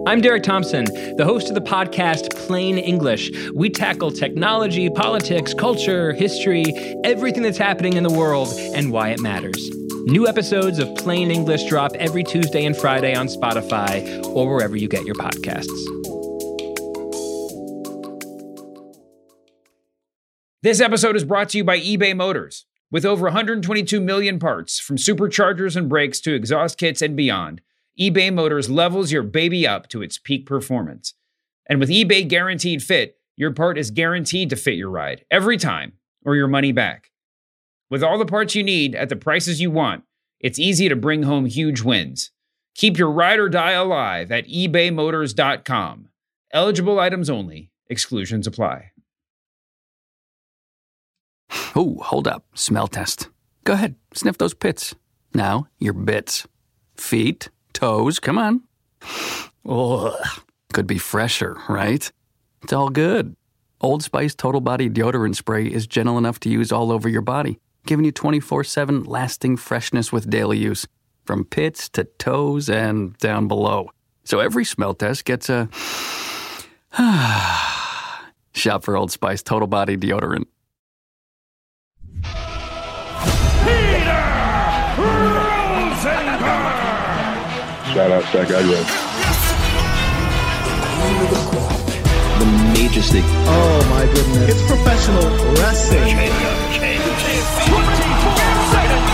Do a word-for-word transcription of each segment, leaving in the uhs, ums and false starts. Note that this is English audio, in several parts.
I'm Derek Thompson, the host of the podcast Plain English. We tackle technology, politics, culture, history, everything that's happening in the world, and why it matters. New episodes of Plain English drop every Tuesday and Friday on Spotify or wherever you get your podcasts. This episode is brought to you by eBay Motors. With over one hundred twenty-two million parts, from superchargers and brakes to exhaust kits and beyond, eBay Motors levels your baby up to its peak performance. And with eBay Guaranteed Fit, your part is guaranteed to fit your ride every time, or your money back. With all the parts you need at the prices you want, it's easy to bring home huge wins. Keep your ride or die alive at ebay motors dot com. Eligible items only. Exclusions apply. Oh, hold up. Smell test. Go ahead. Sniff those pits. Now, your bits. Feet. Toes, come on. Ugh. Could be fresher, right? It's all good. Old Spice Total Body Deodorant Spray is gentle enough to use all over your body, giving you twenty-four seven lasting freshness with daily use, from pits to toes and down below. So every smell test gets a... Shop for Old Spice Total Body Deodorant. Peter Rosenberg! Shout out Stack Guy Red. The Majesty. Oh my goodness. It's professional wrestling. twenty-four seven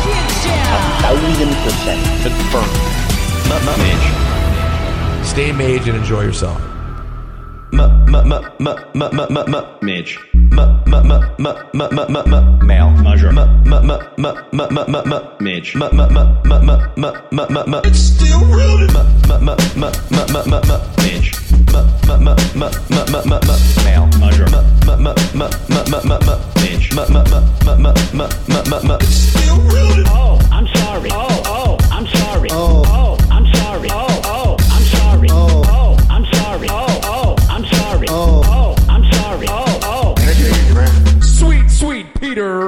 A thousand percent confirmed. M- M- Mage. Stay mage and enjoy yourself. M- M- M- M- M- M- M- M- Mage. M- M- M- M- M- M- M- M- Male. Measure. M- M- M- M- M- M- M- M- Mage. M- M- M- M- M- M- M- M- M- It's still rooted. M- M- M- M- M- M- M- M- Mage. M- M- M- M- M- M- M- Male. Measure. M- M- M- M- M- M- M- Mage. M- M- M- M- M- M- M- M- It's still rooted. Oh, I'm sorry. Oh, oh, I'm sorry. Oh. Oh, I'm sorry. Oh, oh, I'm sorry. Oh. Oh, I'm sorry. Oh, oh, I'm sorry. Oh. Oh, I'm sorry. Oh, oh. Sweet, sweet Peter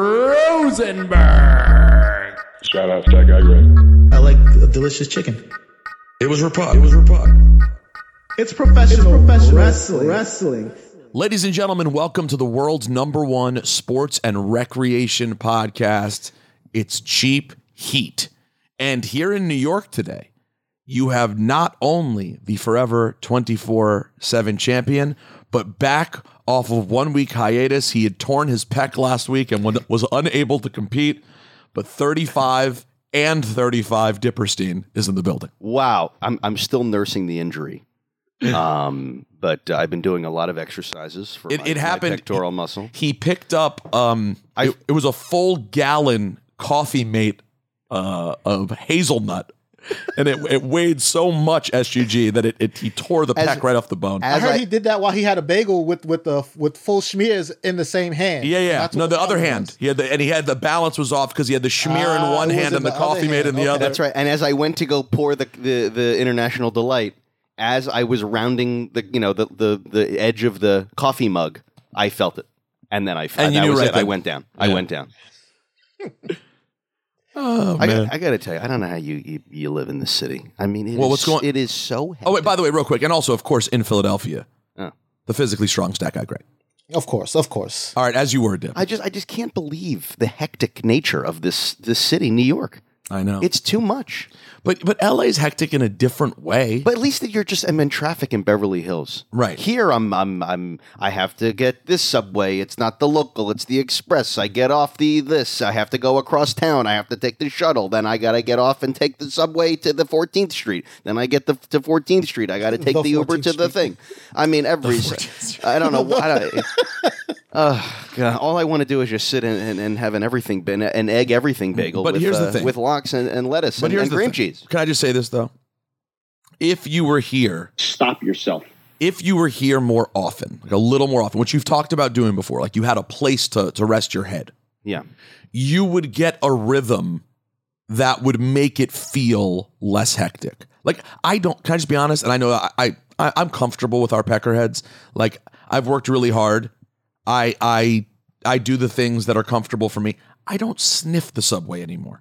Rosenberg. Shout out Stack Guy Red. I like a delicious chicken. It was Rapod. It was Rapod. It's professional, it's professional wrestling. wrestling. Ladies and gentlemen, welcome to the world's number one sports and recreation podcast. It's Cheap Heat. And here in New York today, you have not only the forever twenty-four seven champion, but back off of one week hiatus. He had torn his pec last week and was unable to compete, but thirty-five and thirty-five Dipperstein is in the building. Wow. I'm I'm still nursing the injury. Um, but uh, I've been doing a lot of exercises for It, my, it happened. my pectoral muscle. He picked up, um, I- it, it was a full gallon Coffee Mate uh, of hazelnut. And it, it weighed so much S G G that it, it he tore the As- pec right off the bone. as I heard I- he did that while he had a bagel with with the with full schmears in the same hand. Yeah, yeah. That's No, what the other problem hand. was. He had the and he had the balance was off because he had the schmear Ah, in one it was hand in and the, the coffee other mate in hand. the Okay. other. That's right. And as I went to go pour the, the, the International Delight, as I was rounding the you know the, the, the edge of the coffee mug, I felt it, and then I And you that knew was right it. I then. went down. I Yeah. went down. Oh I man. got, I got to tell you, I don't know how you, you, you live in this city. I mean, it Well, is- what's going- It is so. Oh wait, by the way, real quick, and also of course in Philadelphia, Oh. the physically strong Stack Guy Great. Of course, of course. All right, as you were, Dip. I just I just can't believe the hectic nature of this this city, New York. I know. It's too much. but but L A's hectic in a different way. But at least that you're just I'm in traffic in Beverly Hills. Right. Here I'm I'm I'm I have to get this subway. It's not the local, it's the express. I get off the this. I have to go across town. I have to take the shuttle. Then I gotta get off and take the subway to the fourteenth Street. Then I get the to fourteenth Street. I gotta take The the, Uber to fourteenth the thing. I mean every I don't know I don't, uh, God, all I want to do is just sit and, and, and have an everything bin, an egg everything bagel But with, here's the uh, thing. with lox and, and lettuce But and, here's and the cream thing. cheese. Can I just say this though? If you were here, Stop yourself. if you were here more often, like a little more often, which you've talked about doing before, like you had a place to to rest your head, Yeah. you would get a rhythm that would make it feel less hectic. Like I don't. Can I just be honest? And I know I, I I'm comfortable with our peckerheads. Like I've worked really hard. I I I do the things that are comfortable for me. I don't sniff the subway anymore.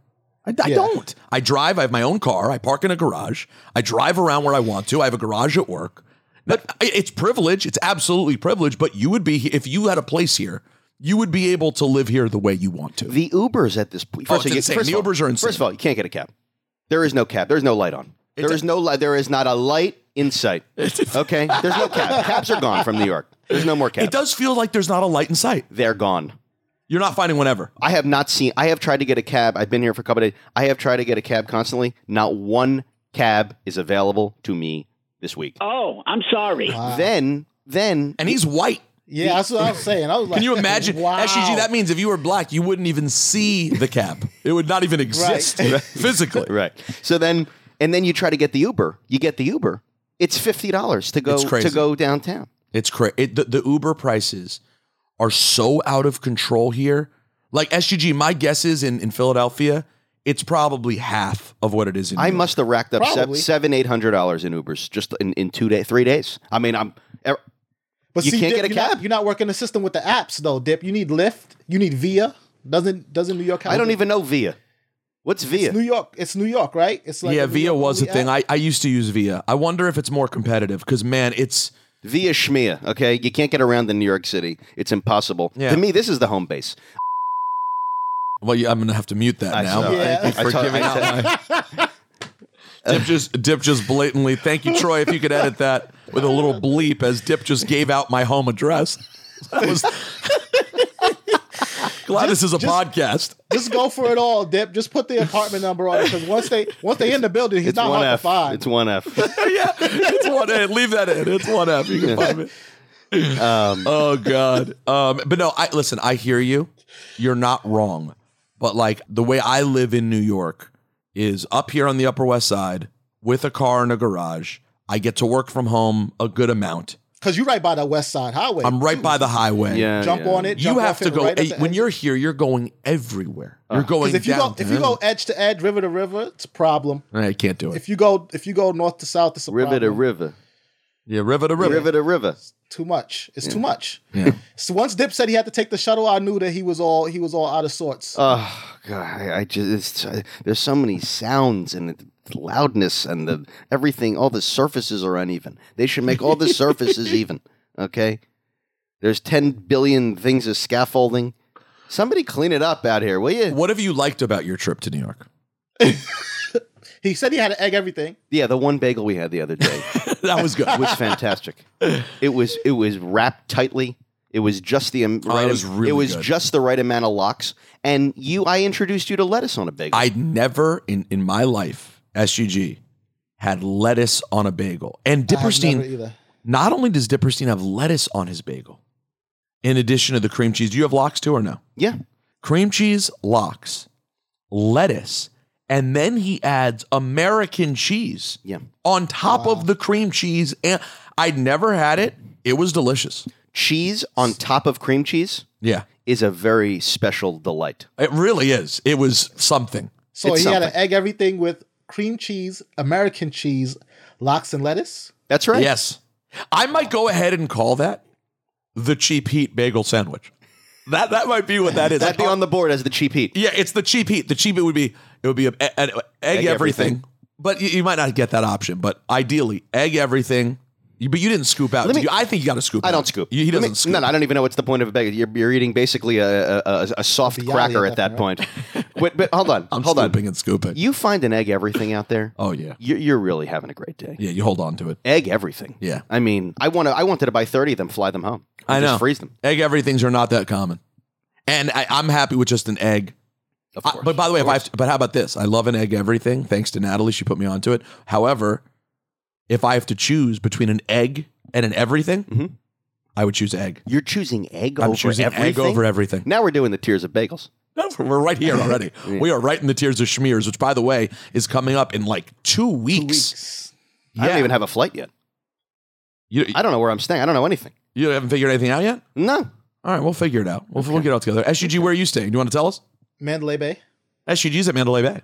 I, I Yeah. don't. I drive. I have my own car. I park in a garage. I drive around where I want to. I have a garage at work. But it's privilege. It's absolutely privilege. But you would be, if you had a place here, you would be able to live here the way you want to. The Ubers at this point. Oh, First, it's of all, insane. first The of all- Ubers are insane. First of all, you can't get a cab. There is no cab. There is no light on. There It's is a- no light. There is not a light in sight. Okay? There's no cab. Cabs are gone from New York. There's no more cabs. It does feel like there's not a light in sight. They're gone. You're not finding one ever. I have not seen. I have tried to get a cab. I've been here for a couple of days. I have tried to get a cab constantly. Not one cab is available to me this week. Oh, I'm sorry. Then, then, And he's white. Yeah, that's what I was saying. I was like, Can you imagine? Wow. S G G, that means if you were black, you wouldn't even see the cab. It would not even exist physically. right. So then, and then you try to get the Uber. You get the Uber. It's fifty dollars to go It's crazy. to go downtown. It's crazy. It, the, the Uber prices are so out of control here. Like S G G, my guess is in, in Philadelphia, it's probably half of what it is in New I York. must have racked up seven, Probably. seven, eight hundred dollars in Ubers just in, in two days, three days. I mean, I'm. er- But You see, can't Dip, get a you're not- cab. you're not working the system with the apps though, Dip. You need Lyft. You need Via. Doesn't doesn't New York have? I don't a- even know Via. What's Via? It's New York. It's New York, right? It's like yeah, a New Via York was a only thing. app. I, I used to use Via. I wonder if it's more competitive because, man, it's. Via Schmia. Okay, you can't get around in New York City. It's impossible. Yeah. To me, this is the home base. Well, yeah, I'm going to have to mute that I now. saw- Yeah. Thank you I for told- giving I out my. Dip just, Dip just blatantly. Thank you, Troy. If you could edit that with a little bleep as Dip just gave out my home address. That was. Glad this is a just- podcast. Just go for it all, Dip. Just put the apartment number on it because once they once they in the building, he's It's not one hard F. to find. It's one F. Yeah, it's one A. Leave that in. It's one F. You can find me. Um, Oh God. Um, but no, I listen, I hear you. You're not wrong. But like the way I live in New York is up here on the Upper West Side with a car and a garage. I get to work from home a good amount. Because you're right by the West Side Highway. I'm right by the highway. yeah, Jump yeah. on it. You jump have off to it go right at hey, the when edge. you're here, you're going everywhere. You're going Because if you go downtown. if you go edge to edge, river to river, it's a problem. I can't do it. If you go if you go north to south, it's a River problem. to river. Yeah, river to river. River to river. Too much. It's too much. Yeah. So once Dip said he had to take the shuttle, I knew that he was all he was all out of sorts. Oh God! I, I just it's, there's so many sounds and the loudness and the everything. All the surfaces are uneven. They should make all the surfaces even. Okay. There's ten billion things of scaffolding. Somebody clean it up out here, will you? What have you liked about your trip to New York? He said he had to egg everything. Yeah, the one bagel we had the other day That was good. was fantastic. It was it was wrapped tightly. It was just the um, Oh, right. it was really it was good. just the right amount of locks. And you, I introduced you to lettuce on a bagel. I'd never in, in my life, S G G, had lettuce on a bagel. And I have never Dipperstein, either. not only does Dipperstein have lettuce on his bagel, in addition to the cream cheese, do you have lox too or no? yeah. Cream cheese, lox, lettuce, and then he adds American cheese Yeah. on top of the cream cheese. And I'd never had it. It was delicious. Cheese on top of cream cheese Yeah, is a very special delight. it really is. It was something. So It's he had something. to egg everything with cream cheese, American cheese, lox and lettuce. That's right. Yes. I might go ahead and call that the cheap heat bagel sandwich. That that might be what that is. That'd be on the board as the cheap heat. Yeah, it's the cheap heat. The cheap it would be it would be a, a- a- egg, Egg everything. everything. But you, you might not get that option. But ideally, egg everything. You, but you didn't scoop out. Let me- You- I think you got to scoop. I out. don't scoop. You- he Let doesn't me- scoop. No, no, I don't even know what's the point of a bagel. You're, you're eating basically a, a, a, a soft Bialy cracker at at that that point. But, but hold on, I'm hold on. scooping and scooping. You find an egg everything out there. oh yeah, You're, you're really having a great day. yeah. You hold on to it. Egg everything. Yeah. I mean, I want to. I wanted to buy thirty of them, fly them home. I And know. Just freeze them. Egg everythings are not that common, and I, I'm happy with just an egg. Of I- course. but by the way, if Of I course. have to, but how about this? I love an egg everything. Thanks to Natalie, she put me onto it. However, if I have to choose between an egg and an everything, Mhm. I would choose egg. You're choosing egg I'm over choosing everything. egg over everything. Now we're doing the tiers of bagels. No, we're right here already. We are right in the tiers of schmears, which, by the way, is coming up in like two weeks. Two weeks. I don't even have a flight yet. You, I don't know where I'm staying. I don't know anything. you haven't figured anything out yet? No. All right, we'll figure it out. We'll, we'll get it all together. S G G, where are you staying? Do you want to tell us? Mandalay Bay. S G G's at Mandalay Bay.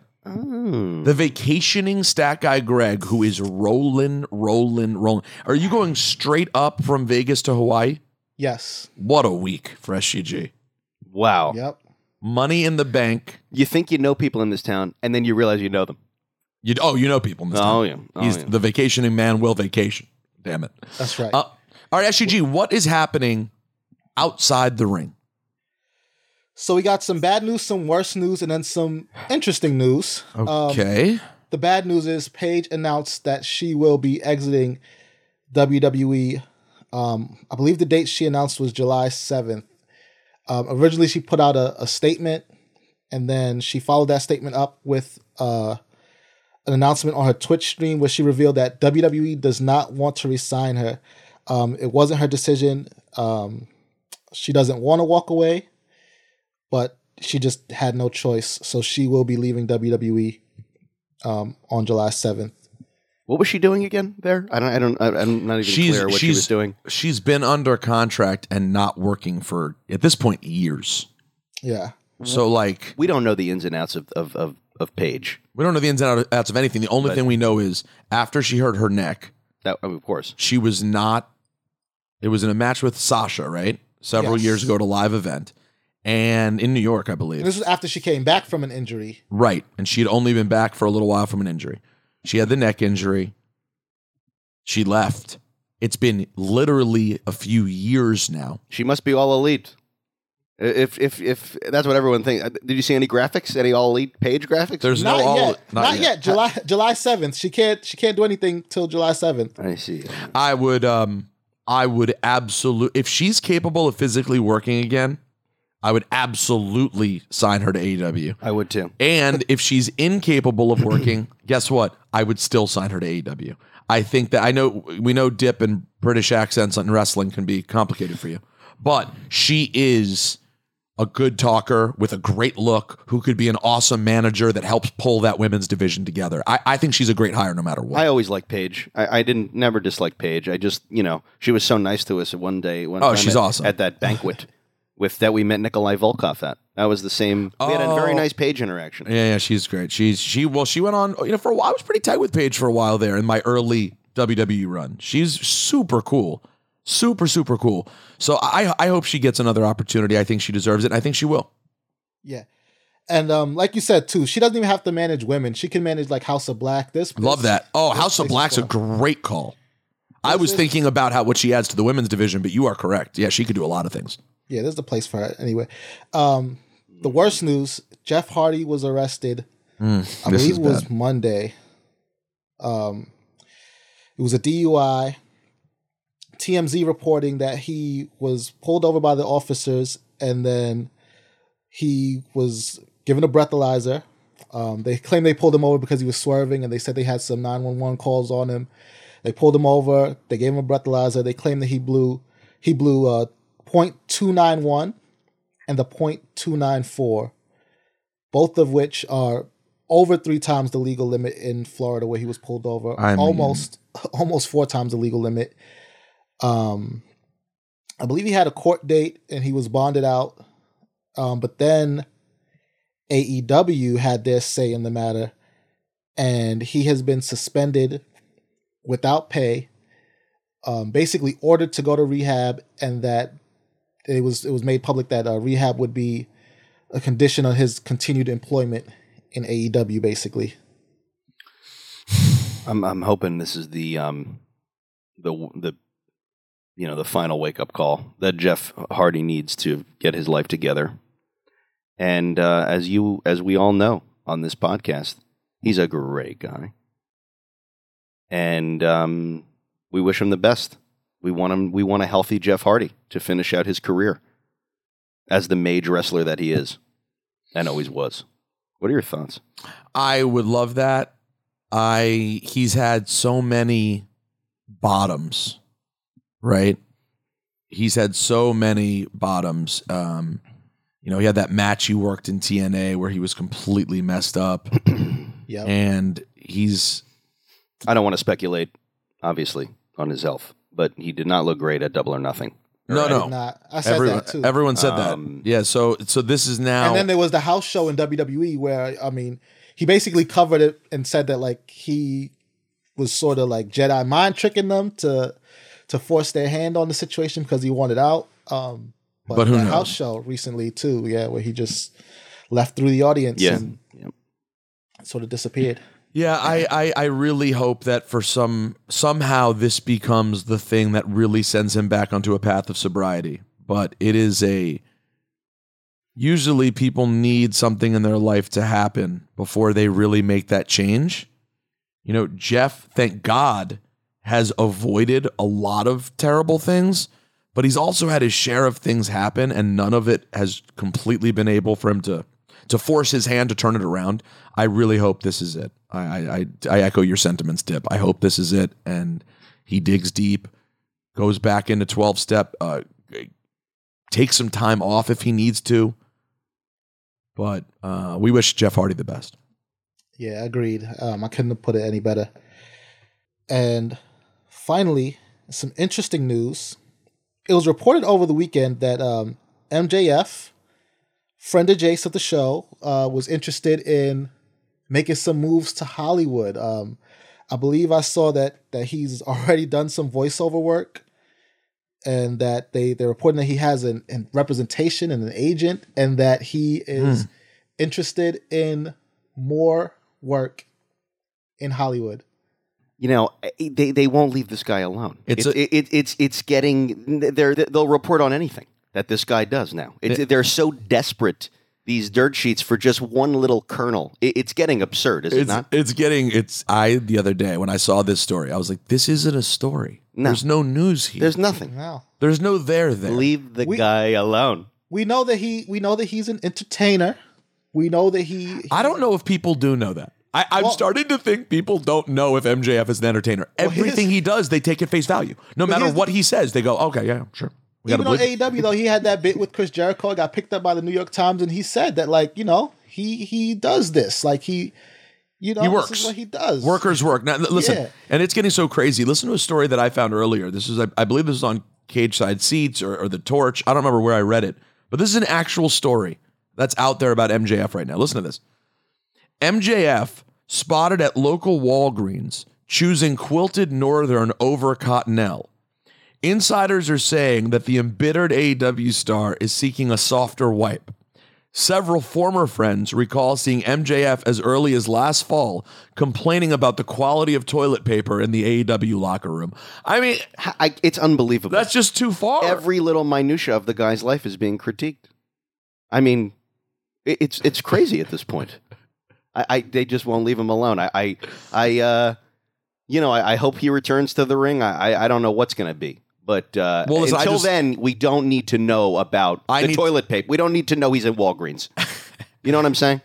Oh. The vacationing stat guy Greg, who is rolling, rolling, rolling. Are you going straight up from Vegas to Hawaii? Yes. What a week for S G G. Wow. Yep. Money in the Bank. You think you know people in this town, and then you realize you know them. You oh, you know people in this Oh, town. yeah. Oh, He's yeah. the vacationing man will vacation. Damn it. That's right. Uh, all right, S G G, what is happening outside the ring? So we got some bad news, some worse news, and then some interesting news. Okay. Um, the bad news is Paige announced that she will be exiting W W E. Um, I believe the date she announced was July seventh. Um, originally, she put out a, a statement, and then she followed that statement up with uh, an announcement on her Twitch stream where she revealed that W W E does not want to re-sign her. Um, it wasn't her decision. Um, she doesn't want to walk away, but she just had no choice. So she will be leaving W W E um, on July seventh. What was she doing again there? I don't. I don't. I'm not even She's clear what she she's was doing. she's been under contract and not working for at this point years. Yeah. So like We don't know the ins and outs of of of, of Paige. we don't know the ins and outs of anything. The only But- thing we know is after she hurt her neck, That of course. she was not. It was in a match with Sasha, right? Several Yes. years ago at a live event, and in New York, I believe. And this was after she came back from an injury. Right. And she had only been back for a little while from an injury. She had the neck injury. She left. It's been literally a few years now. She must be all elite. If if if that's what everyone thinks. Did you see any graphics? Any all elite Paige graphics? There's Not no all. yet. Not, yet. July July seventh. She can't she can't do anything till July seventh. I see. I would um I would absolutely if she's capable of physically working again, I would absolutely sign her to A E W. I would too. And if she's incapable of working, guess what? I would still sign her to A E W. I think that I know we know dip and British accents in wrestling can be complicated for you, but she is a good talker with a great look who could be an awesome manager that helps pull that women's division together. I, I think she's a great hire no matter what. I always liked Paige. I, I didn't never dislike Paige. I just you know she was so nice to us one day. One Oh, time she's at, awesome. at that banquet with that we met Nikolai Volkov at. That was the same. We had a very Oh. nice Paige interaction. Yeah, yeah, she's great. She's she well, she went on, you know, for a while. I was pretty tight with Paige for a while there in my early W W E run. She's super cool. Super, super cool. So I I hope she gets another opportunity. I think she deserves it. And I think she will. Yeah. And um, like you said too, she doesn't even have to manage women. She can manage like House of Black. This Love this- that. Oh, this House of place is Black's a fun. great call. I was is- thinking about how what she adds to the women's division, but you are correct. Yeah, she could do a lot of things. Yeah, there's a place for her anyway. Um, the worst news: Jeff Hardy was arrested. I this believe is it was bad. Monday. Um, it was a D U I. T M Z reporting that he was pulled over by the officers and then he was given a breathalyzer. Um, they claim they pulled him over because he was swerving, and they said they had some nine one one calls on him. They pulled him over. They gave him a breathalyzer. They claim that he blew he blew uh, point two nine one and the point two nine four, both of which are over three times the legal limit in Florida where he was pulled over. I mean- almost almost four times the legal limit. Um, I believe he had a court date and he was bonded out. Um, but then A E W had their say in the matter, and he has been suspended without pay, um, basically ordered to go to rehab, and that it was it was made public that uh, rehab would be a condition of his continued employment in A E W, basically. I'm I'm hoping this is the um the the you know the final wake up call that Jeff Hardy needs to get his life together. And uh, as you as we all know on this podcast, he's a great guy, and um, we wish him the best. We want him. We want a healthy Jeff Hardy to finish out his career as the mage wrestler that he is and always was. What are your thoughts? I would love that. I he's had so many bottoms, right? He's had so many bottoms. Um, you know, he had that match he worked in T N A where he was completely messed up. Yeah, And he's I don't want to speculate, obviously, on his health, but he did not look great at Double or Nothing. no, no. Not, I said Everyone, that too. everyone said Um, that. Yeah. So, so this is now. And then there was the house show in W W E where, I mean, he basically covered it and said that like he was sort of like Jedi mind tricking them to to force their hand on the situation because he wanted out. Um, But, But who that knows? house show recently too, yeah, where he just left through the audience Yeah. and Yep. sort of disappeared. Yeah, I, I, I really hope that for some somehow this becomes the thing that really sends him back onto a path of sobriety. But it is a usually people need something in their life to happen before they really make that change. You know, Jeff, thank God, has avoided a lot of terrible things, but he's also had his share of things happen, and none of it has completely been able for him to to force his hand to turn it around. I really hope this is it. I I, I echo your sentiments, Dip. I hope this is it, and he digs deep, goes back into twelve-step, uh, takes some time off if he needs to. But uh, we wish Jeff Hardy the best. Yeah, agreed. Um, I couldn't have put it any better. And finally, some interesting news. It was reported over the weekend that um, M J F, friend of Jace of the show, uh, was interested in making some moves to Hollywood. Um, I believe I saw that that he's already done some voiceover work, and that they they're reporting that he has an, an representation and an agent, and that he is Mm. interested in more work in Hollywood. You know, they, they won't leave this guy alone. It's It's a- it, it, it's it's getting they're they'll report on anything that this guy does now. It's, It- they're so desperate, these dirt sheets, for just one little kernel. It, it's getting absurd, is it It's, not? it's getting, it's, I, the other day when I saw this story, I was like, this isn't a story. No. There's no news here. There's nothing. Wow. There's no there there. Leave the We- guy alone. We know that he we know that he's an entertainer. We know that he, he I don't know if people do know that. I, I'm Well- starting to think people don't know if M J F is an entertainer. Well, Everything here's- he does, they take at face value. No matter here's the- what he says, they go, okay, yeah, sure. We even gotta on believe A it. E W though, he had that bit with Chris Jericho. It got picked up by the New York Times, and he said that, like, you know, he he does this, like he, you know, He this works. is what he does. Workers work. Now, l- listen, Yeah. and it's getting so crazy. Listen to a story that I found earlier. This is, I, I believe this is on Cage Side Seats or, or The Torch. I don't remember where I read it, but this is an actual story that's out there about M J F right now. Listen to this. M J F spotted at local Walgreens choosing Quilted Northern over Cottonelle. Insiders are saying that the embittered A E W star is seeking a softer wipe. Several former friends recall seeing M J F as early as last fall complaining about the quality of toilet paper in the A E W locker room. I mean, Ha- I, it's unbelievable. that's just too far. Every little minutia of the guy's life is being critiqued. I mean, it, it's it's crazy at this point. I, I they just won't leave him alone. I I, I uh, you know, I, I hope he returns to the ring. I I, I don't know what's going to be. But uh, Well, listen, I until just- then, we don't need to know about I the need- toilet paper. We don't need to know he's in Walgreens. You know what I'm saying?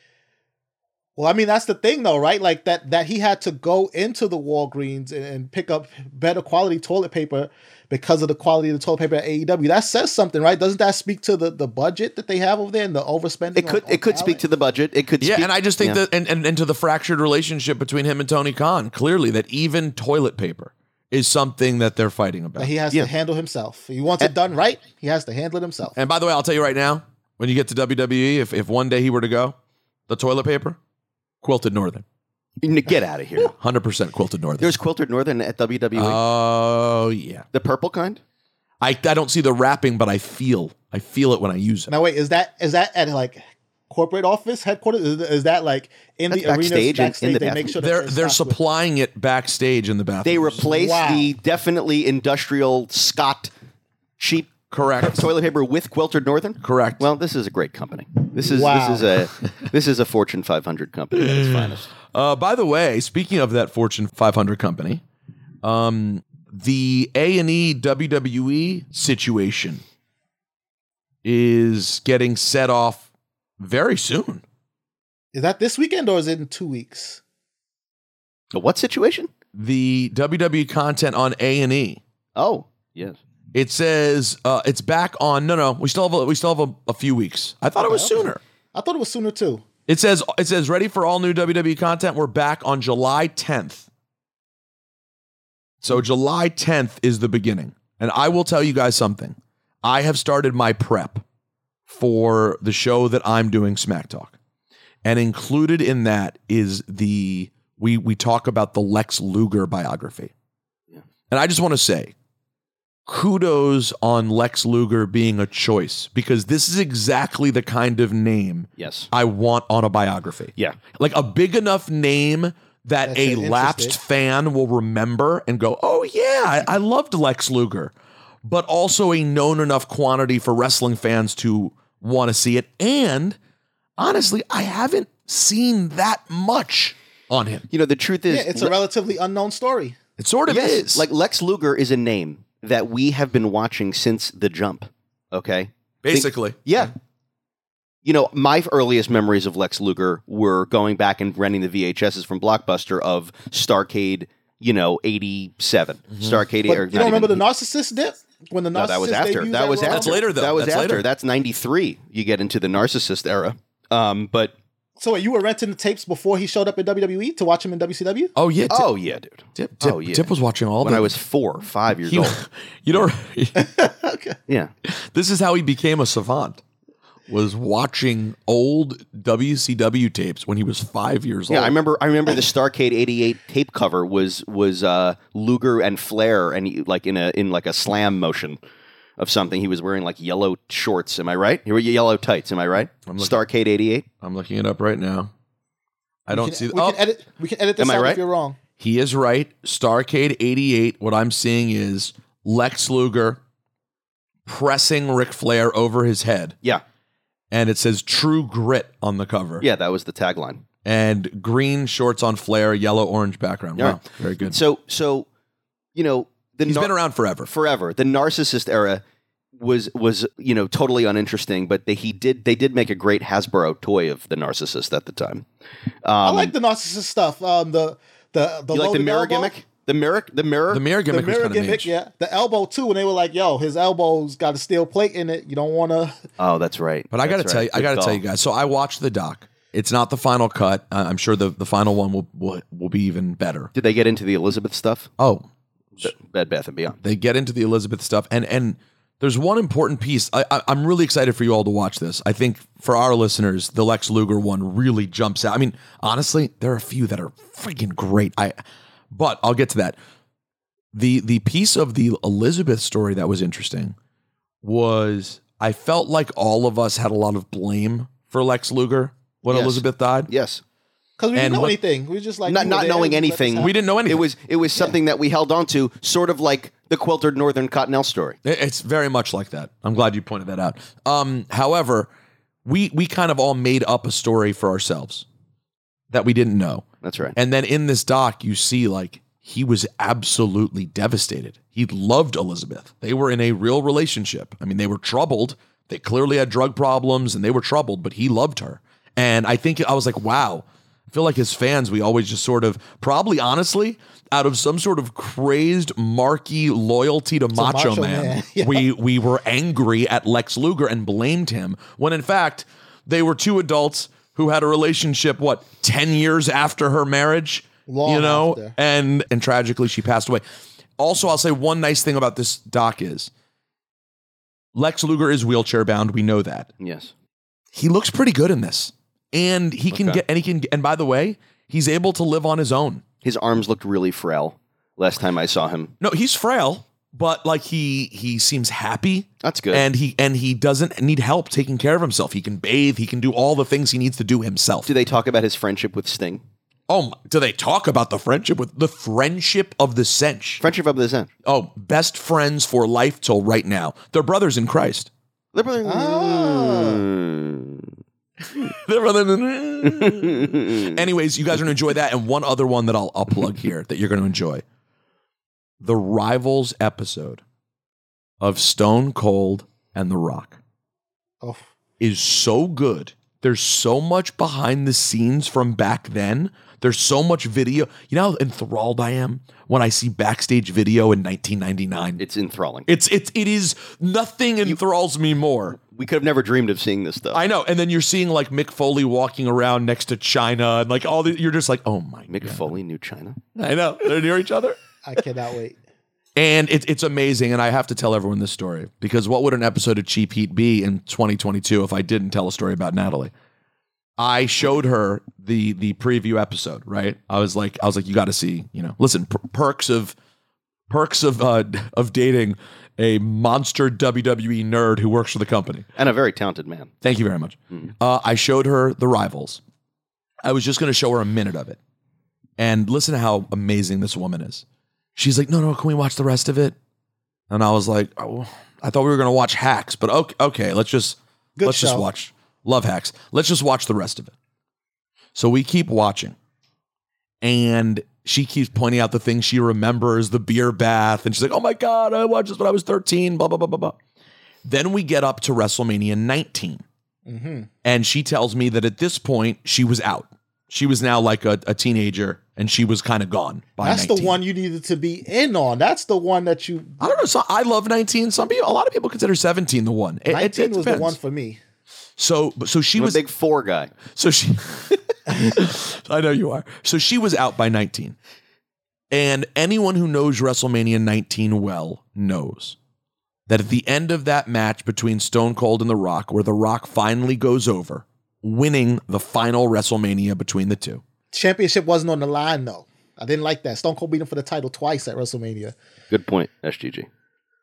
Well, I mean, that's the thing, though, right? Like that that he had to go into the Walgreens and, and pick up better quality toilet paper because of the quality of the toilet paper at A E W. That says something, right? Doesn't that speak to the, the budget that they have over there and the overspending? It could on, on it could speak talent? to the budget. It could Yeah, speak, and I just think yeah. that, and, and, and to the fractured relationship between him and Tony Khan, clearly that even toilet paper is something that they're fighting about. that he has Yeah. to handle himself. If he wants it done right, he has to handle it himself. And by the way, I'll tell you right now, when you get to W W E, if, if one day he were to go, the toilet paper, Quilted Northern. Get out of here. one hundred percent Quilted Northern. There's Quilted Northern at W W E. Oh, yeah. the purple kind. I, I don't see the wrapping, but I feel I feel it when I use it. Now, wait, is that is that at like corporate office headquarters? Is, is that like in That's the arenas backstage in- in backstage? the they bathroom. make sure that They're it's they're stocked with- supplying it backstage in the bathroom. They replace Wow. the definitely industrial Scott cheap Correct. toilet paper with Quilted Northern. Correct. Well, this is a great company. This is Wow. this is a this is a Fortune five hundred company at its finest. Uh, by the way, speaking of that Fortune five hundred company, um, the A and E W W E situation is getting set off very soon. Is that this weekend or is it in two weeks? A what situation? The W W E content on A and E. Oh, yes. It says uh, it's back on. No, no, we still have a, we still have a, a few weeks. I thought it was Okay, okay. sooner. I thought it was sooner too. It says it says ready for all new W W E content. We're back on July tenth. So July tenth is the beginning. And I will tell you guys something. I have started my prep for the show that I'm doing, Smack Talk. And included in that is the we we talk about the Lex Luger biography. Yeah. And I just want to say, kudos on Lex Luger being a choice, because this is exactly the kind of name Yes. I want on a biography. Yeah. Like a big enough name that That's a interesting. lapsed fan will remember and go, oh, yeah, I, I loved Lex Luger. But also a known enough quantity for wrestling fans to want to see it. And honestly, I haven't seen that much on him. You know, the truth is, Yeah, it's a relatively unknown story. It sort of yes, is. like Lex Luger is a name that we have been watching since the jump. Okay. Basically. Think- yeah. You know, my earliest memories of Lex Luger were going back and renting the V H Ses from Blockbuster of Starrcade, you know, eighty-seven. Mm-hmm. Starrcade. But or you not don't remember even- the Narcissist dip? When the Narcissist No, that was after. debuted That was Raw? after. That's later, though. That was That's after. later. That's ninety-three. You get into the Narcissist era. Um, but So wait, you were renting the tapes before he showed up in W W E to watch him in W C W? Oh, yeah. Tip, oh yeah, dude. Tip, Tip, oh yeah. Tip was watching all when of it. I was four, five years He- old. you know, Okay. Yeah. this is how he became a savant. Was watching old W C W tapes when he was five years old. Yeah, I remember. I remember the Starrcade eighty-eight tape cover was was uh, Luger and Flair, and he, like in a in like a slam motion of something. He was wearing like yellow shorts. Am I right? He were yellow tights. Am I right? I'm looking- Starrcade eighty-eight. I'm looking it up right now. I We don't can- see. We oh, can edit. We can edit this Am I out right? if you're wrong. he is right. Starrcade eighty-eight. What I'm seeing is Lex Luger pressing Ric Flair over his head, Yeah, and it says "True Grit" on the cover. yeah, that was the tagline. And green shorts on Flair, yellow orange background. Yeah. Wow, very good. So, so you know, the He's nar- been around forever. forever. The Narcissist era was was you know totally uninteresting, but they he did they did make a great Hasbro toy of the Narcissist at the time. Um, I like the Narcissist stuff. Um, the the the you like the loaded mirror elbow. gimmick. The mirror, the mirror, The mirror The gimmick was mirror kind of gimmick, mage. yeah. The elbow too, when they were like, "Yo, his elbow's got a steel plate in it. You don't want to." Oh, that's right. But I got to That's tell right. you, I Good got to call. tell you guys. So I watched the doc. It's not the final cut. Uh, I'm sure the, the final one will, will will be even better. Did they get into the Elizabeth stuff? Oh, B- Bed Bath and Beyond. they get into the Elizabeth stuff, and and there's one important piece. I, I, I'm really excited for you all to watch this. I think for our listeners, the Lex Luger one really jumps out. I mean, honestly, there are a few that are freaking great. I, but I'll get to that. The the piece of the Elizabeth story that was interesting was I felt like all of us had a lot of blame for Lex Luger when Yes. Elizabeth died. Yes. Because we And didn't know what- anything. We were just like Not you were not there, knowing we let this anything. happen. We didn't know anything. It was it was something that we held on to, sort of like the quilted Northern Cottonelle story. It- It's very much like that. I'm glad you pointed that out. Um, however, we we kind of all made up a story for ourselves that we didn't know. That's right. And then in this doc, you see like he was absolutely devastated. He loved Elizabeth. They were in a real relationship. I mean, they were troubled. They clearly had drug problems and they were troubled, but he loved her. And I think I was like, wow. I feel like as fans, we always just sort of, probably honestly, out of some sort of crazed, marky loyalty to Macho, Macho Man, Man, yeah. we we were angry at Lex Luger and blamed him. When in fact, they were two adults who had a relationship, what, ten years after her marriage? Long you know, after. and and tragically she passed away. Also, I'll say one nice thing about this doc is Lex Luger is wheelchair bound. We know that. Yes. He looks pretty good in this. And he can Okay. get and he can and by the way, he's able to live on his own. His arms looked really frail last time I saw him. No, he's frail, but like he he seems happy. That's good. And he and he doesn't need help taking care of himself. He can bathe, he can do all the things he needs to do himself. Do they talk about his friendship with Sting? Oh, my- do they talk about the friendship with the friendship of the Cinch? Friendship of the Zen. Oh, best friends for life till right now. They're brothers in Christ. They're brother- Oh. They're brothers. Anyways, you guys are gonna enjoy that, and one other one that I'll I'll plug here that you're gonna enjoy. The Rivals episode of Stone Cold and The Rock Oh. is so good. There's so much behind the scenes from back then. There's so much video. You know how enthralled I am when I see backstage video in nineteen ninety-nine. It's enthralling. It's it's it is nothing enthralls me more. We could have never dreamed of seeing this stuff. I know, and then you're seeing like Mick Foley walking around next to China, and like all the you're just like, oh my Mick god. Foley knew China. I know they're near each other, I cannot wait. and it's it's amazing. And I have to tell everyone this story because what would an episode of Cheap Heat be in twenty twenty-two if I didn't tell a story about Natalie? I showed her the the preview episode, right? I was like, I was like, you got to see, you know, listen, per- perks of perks of uh, of dating a monster W W E nerd who works for the company. And a very talented man. Thank you very much. Mm. Uh, I showed her The Rivals. I was just going to show her a minute of it. And listen to how amazing this woman is. She's like, no, no, can we watch the rest of it? And I was like, oh, I thought we were going to watch Hacks, but okay, okay let's just Good let's show. just watch. Love Hacks. Let's just watch the rest of it. So we keep watching. And she keeps pointing out the things she remembers, the beer bath. And she's like, oh my God, I watched this when I was thirteen, blah, blah, blah, blah, blah. Then we get up to WrestleMania nineteen. Mm-hmm. And she tells me that at this point, she was out. She was now like a, a teenager and she was kind of gone by That's nineteen. the one you needed to be in on. That's the one that you... I don't know. So I love nineteen. Some people, a lot of people consider seventeen the one. It, nineteen it, it was the depends. one for me. So, so she I'm was a big four guy. So she, I know you are. So she was out by nineteen. And anyone who knows WrestleMania nineteen well knows that at the end of that match between Stone Cold and The Rock, where The Rock finally goes over, winning the final WrestleMania between the two. Championship wasn't on the line, though. I didn't like that. Stone Cold beat him for the title twice at WrestleMania. Good point, S G G.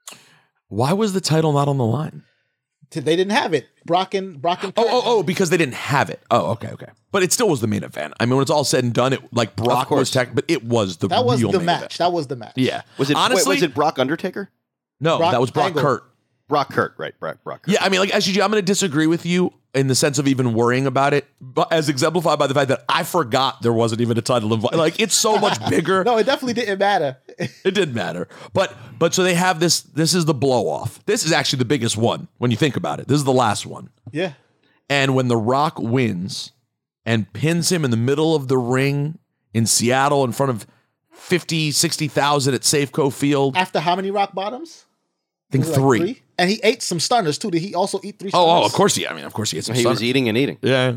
Why was the title not on the line? They didn't have it. Brock and Brock and Oh, oh, oh, because they didn't have it. Oh, okay, okay. But it still was the main event. I mean, when it's all said and done, it like Brock was tech, but it was the that was real the main match. event. That was the match. Yeah. Was it honestly? wait, was it Brock Undertaker? No, Brock that was Brock Angle. Kurt. Brock Kurt, right? Brock, Brock Kurt. Yeah, I mean, like S G G, I'm going to disagree with you in the sense of even worrying about it, but as exemplified by the fact that I forgot there wasn't even a title involved. Like, it's so much bigger. No, it definitely didn't matter. It did matter. But but so they have this, this is the blow off. This is actually the biggest one when you think about it. This is the last one. Yeah. And when The Rock wins and pins him in the middle of the ring in Seattle in front of fifty, sixty thousand at Safeco Field. After how many rock bottoms? I think Was it three. like three. And he ate some stunners too. Did he also eat three stunners? Oh, oh, of course he. I mean, of course he ate some He was stunners. eating and eating. Yeah.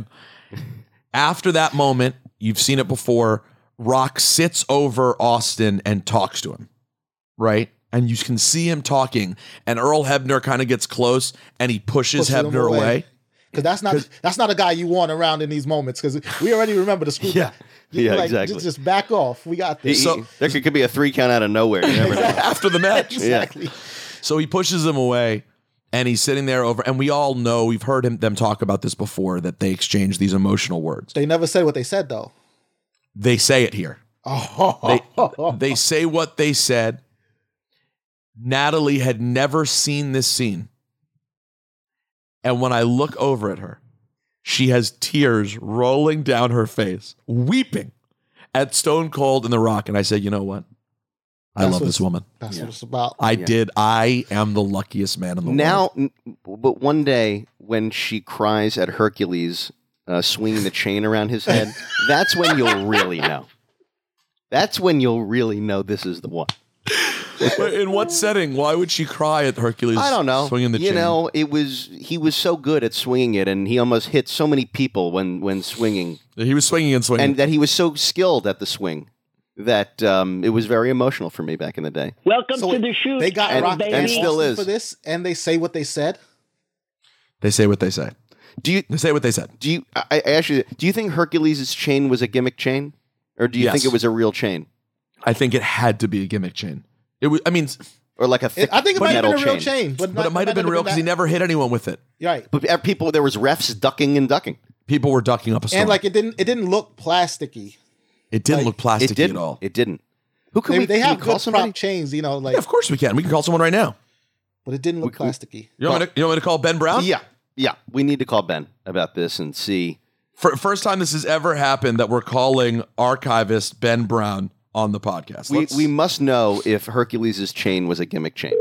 After that moment, you've seen it before. Rock sits over Austin and talks to him, right? And you can see him talking, and Earl Hebner kind of gets close, and he pushes, Pushes him Hebner away. away. Because that's not that's not a guy you want around in these moments. Because we already remember the screw. Yeah. You're Yeah, like, exactly. Just, just back off. We got He- this. he- So- there could, could be a three count out of nowhere. You never know. After the match. Exactly. So he pushes him away, and he's sitting there over, and we all know, we've heard him them talk about this before, that they exchange these emotional words. They never said what they said though. They say it here. Oh, They, they say what they said. Natalie had never seen this scene. And when I look over at her, she has tears rolling down her face, weeping at Stone Cold and The Rock. And I said, you know what? I That's love what this woman. That's what it's about. I Yeah. did. I am the luckiest man in the world. Now, n- but one day when she cries at Hercules uh, swinging the chain around his head, that's when you'll really know. That's when you'll really know this is the one. But in what setting? Why would she cry at Hercules? I don't know. Swinging the you chain? know, it was he was so good at swinging it, and he almost hit so many people when when swinging, He was swinging and swinging. and that he was so skilled at the swing that um, it was very emotional for me back in the day. Welcome So to the shoot. They got And- Rock baby. and and still Austin is. for this, and they say what they said. they say what they say. Do you They say what they said. do you I, I actually do you think Hercules' chain was a gimmick chain, or do you Yes. think it was a real chain, I think it had to be a gimmick chain. It was. I mean, or like a thick I think it might have metal been a real chain? chain, but, but not- it might have been real because he that- never hit anyone with it. Right. But uh, people, there was refs ducking and ducking. People were ducking up a storm. And like it didn't it didn't look plasticky. it didn't like, look plasticky It didn't. at all. It didn't. Who can They, we? they can have we call good somebody? prop chains, you know, like Yeah, of course we can. We can call someone right now. but it didn't look We- we- plasticky. You want, me to, you want me to call Ben Brown? Yeah, yeah. We need to call Ben about this and see. For, first time this has ever happened that we're calling archivist Ben Brown on the podcast. We Let's- we must know if Hercules' chain was a gimmick chain.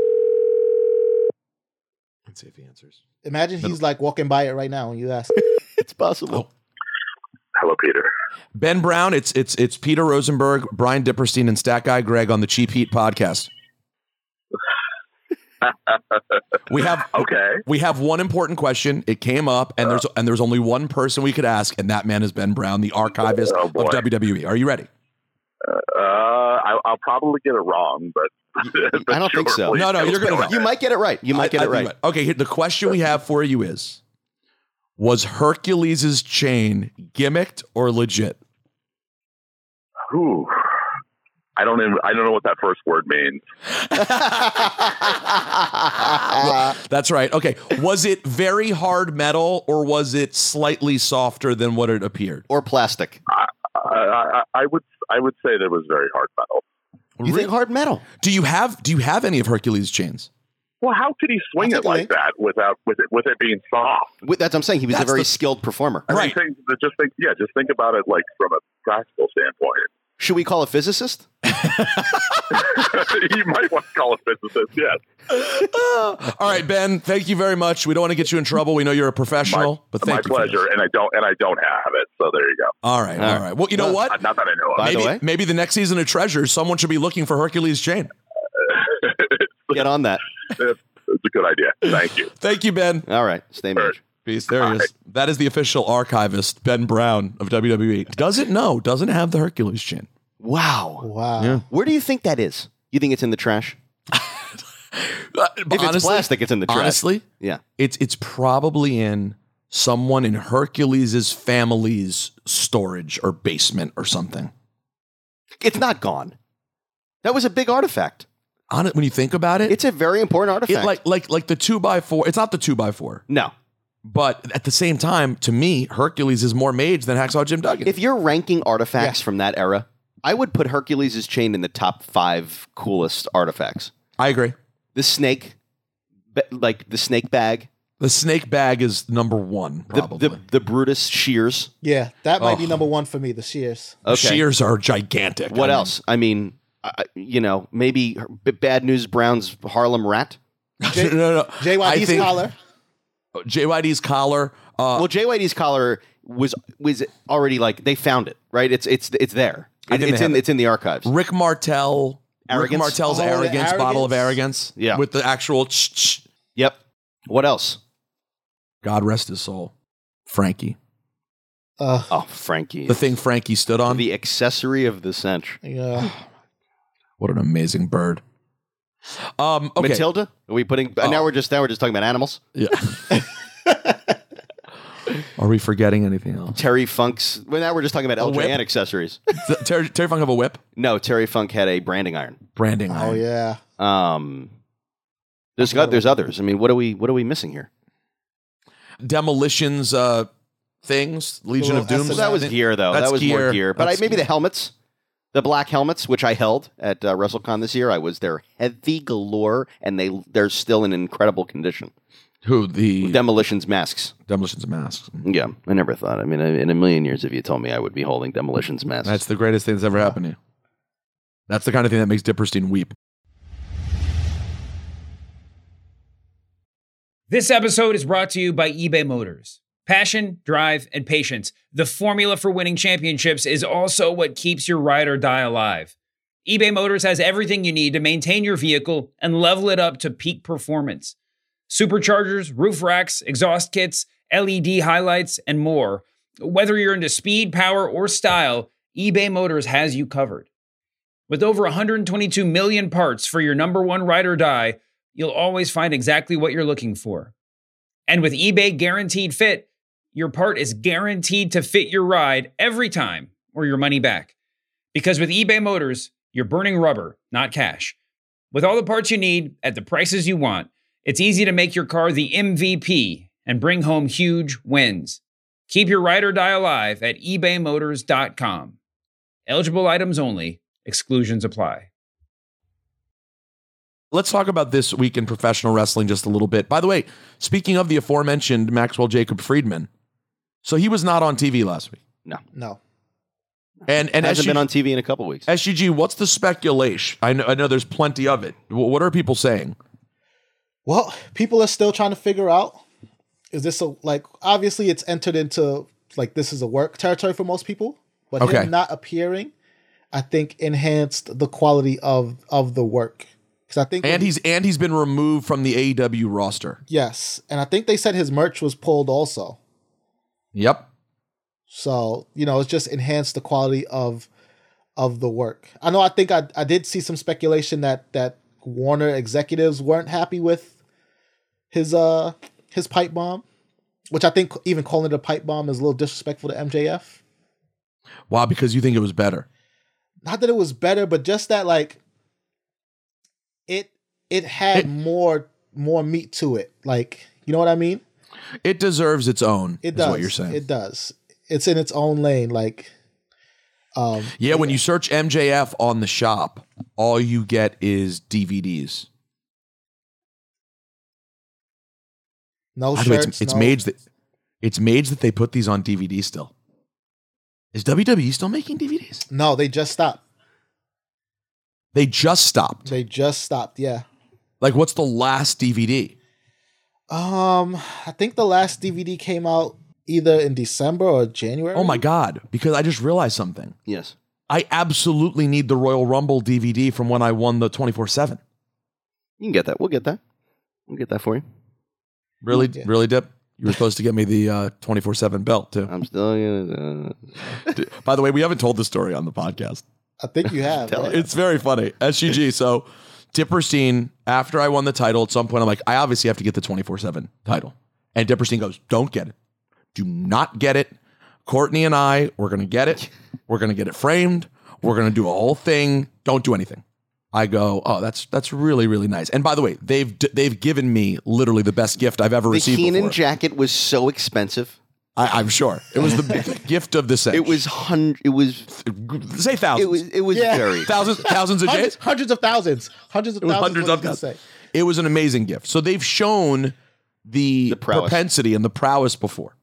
Let's see if he answers. Imagine he's like walking by it right now when you ask. It's possible. Hello, Peter. Ben Brown, it's it's it's Peter Rosenberg, Brian Dipperstein, and Stat Guy Greg on the Cheap Heat podcast. We have Okay. we have one important question. It came up, and there's and there's only one person we could ask, and that man is Ben Brown, the archivist Oh, boy. of W W E. Are you ready? Uh, I, I'll probably get it wrong, but I don't think so. please No, no, don't you're gonna tell know. me. You might get it right. You might I- get I it think right. you might. Okay, here, the question we have for you is: was Hercules' chain gimmicked or legit? Ooh. I don't even, I don't know what that first word means. That's right. Okay. Was it very hard metal or was it slightly softer than what it appeared? Or plastic? I, I, I would I would say that it was very hard metal. You think hard metal? Do you have Do you have any of Hercules' chains? Well, how could he swing it like that without with it with it being soft? With, that's what I'm saying. He was That's a very the- skilled performer. I mean, Right. think, just think, yeah, just think about it like from a practical standpoint. Should we call a physicist? You might want to call a physicist, yes. All right, Ben. Thank you very much. We don't want to get you in trouble. We know you're a professional, My, but my thank you. for pleasure, this. and I don't and I don't have it. So there you go. All right. All right. Well, you know Well, what? Not that I know of. By the Maybe, way- maybe the next season of Treasures, someone should be looking for Hercules' chain. Get on that. It's a good idea. Thank you. Thank you, Ben. All right. Stay Mitch. Peace. There he is. That is the official archivist, Ben Brown of W W E. Doesn't know, doesn't have the Hercules chain. Wow. Wow. Where do you think that is? You think it's in the trash? Uh, If it's plastic, it's in the trash. Honestly, Yeah. it's it's probably in someone in Hercules' family's storage or basement or something. It's not gone. That was a big artifact. On it, when you think about it, It's a very important artifact. it like like like the two by four. It's not the two by four, no. but at the same time, to me, Hercules is more mage than Hacksaw Jim Duggan. If you're ranking artifacts Yeah. from that era, I would put Hercules' chain in the top five coolest artifacts. I agree. The snake, ba- like the snake bag, The snake bag is number one, the, probably. the the Brutus shears. Yeah, that might be Oh. number one for me. The shears. The Okay. shears are gigantic. What I mean, else? I mean, I, you know, maybe B- Bad News Brown's Harlem Rat. J- no, no, no. J Y I D's think- collar. J Y D's collar. Uh, Well, J Y D's collar was was already like they found it, right? It's it's it's there. I It, think it's they in have it. it's in the archives. Rick Martel. Arrogance? Rick Martel's Oh, the arrogance, bottle of arrogance? arrogance. Yeah. With the actual ch- ch- Yep. What else? God rest his soul. Frankie. Uh, Oh, Frankie. The thing Frankie stood on. the accessory of the century. yeah. What an amazing bird. Um, okay. Matilda? Are we putting? Oh. Now we're just now we're just talking about animals. Yeah. Are we forgetting anything else? Terry Funk's. Well, now we're just talking about L J N whip? accessories. Th- Terry, Terry Funk have a whip? No, Terry Funk had a branding iron. Branding Oh iron. yeah. Um, there's got there's others. I mean, what are we what are we missing here? Demolitions, uh, things. Legion of little Doom. S and That was Then- gear though. That's That was more gear. gear. But I, That's maybe the gear. helmets, the black helmets, which I held at uh, WrestleCon this year. I was there heavy galore, and they they're still in incredible condition. Who? The Demolitions masks. Demolitions masks. Yeah, I never thought. I mean, in a million years, if you told me I would be holding Demolitions masks, That's the greatest thing that's ever happened to you. That's the kind of thing that makes Dipperstein weep. This episode is brought to you by eBay Motors. Passion, drive, and patience. The formula for winning championships is also what keeps your ride or die alive. eBay Motors has everything you need to maintain your vehicle and level it up to peak performance. Superchargers, roof racks, exhaust kits, L E D highlights, and more. Whether you're into speed, power, or style, eBay Motors has you covered. With over one hundred twenty-two million parts for your number one ride or die, you'll always find exactly what you're looking for. And with eBay Guaranteed Fit, your part is guaranteed to fit your ride every time or your money back. Because with eBay Motors, you're burning rubber, not cash. With all the parts you need at the prices you want, it's easy to make your car the M V P and bring home huge wins. Keep your ride or die alive at ebay motors dot com. Eligible items only. Exclusions apply. Let's talk about this week in professional wrestling just a little bit. By the way, speaking of the aforementioned Maxwell Jacob Friedman, so he was not on T V last week. no, No. And and hasn't S G, been on T V in a couple weeks. S G G, what's the speculation? I know, I know there's plenty of it. Wh- What are people saying? Well, people are still trying to figure out, is this a, like, obviously it's entered into, like, this is a work territory for most people, but Okay. him not appearing, I think, enhanced the quality of, of the work. Because I think, And he's and he's been removed from the A E W roster. yes, and I think they said his merch was pulled also. Yep. So, you know, it's just enhanced the quality of of the work. I know I think I I did see some speculation that that Warner executives weren't happy with his uh his pipe bomb, which I think even calling it a pipe bomb is a little disrespectful to M J F. Wow, because you think it was better. not that it was better, but just that like it it had It- more more meat to it. Like, you know what I mean? It deserves its own. It is does. what you're saying. It does. It's in its own lane. Like, um, yeah, when you search M J F on the shop, all you get is D V Ds. no By the way, shirts. it's, it's no, Mage that it's Mage that they put these on D V D still. Is W W E still making D V Ds? No, they just stopped. They just stopped. They just stopped. Yeah. Like, what's the last D V D? Um, I think the last D V D came out either in December or January. Oh my God, because I just realized something. Yes. I absolutely need the Royal Rumble D V D from when I won the twenty-four seven. You can get that. We'll get that. We'll get that for you. Really, Yeah. really, Dip? You were supposed to get me the uh, twenty-four seven belt, too. I'm still gonna. Uh, By the way, we haven't told the story on the podcast. I think you have. Tell right? it. It's very funny. S G G. So, Dipperstein, after I won the title, at some point, I'm like, I obviously have to get the twenty-four seven title. And Dipperstein goes, don't get it. Do not get it. Courtney and I, we're going to get it. We're going to get it framed. We're going to do a whole thing. Don't do anything. I go, oh, that's that's really, really nice. And by the way, they've they've given me literally the best gift I've ever the received Keenan before. jacket was so expensive. I, I'm sure. It was the gift of the century. It was hundred. It was. Say thousands. It was. It was Yeah. very. thousands, thousands of hundreds, J's? hundreds of thousands, hundreds of It was thousands. hundreds what of I was thousands. gonna say. It was an amazing gift. So they've shown the, The prowess. propensity and the prowess before.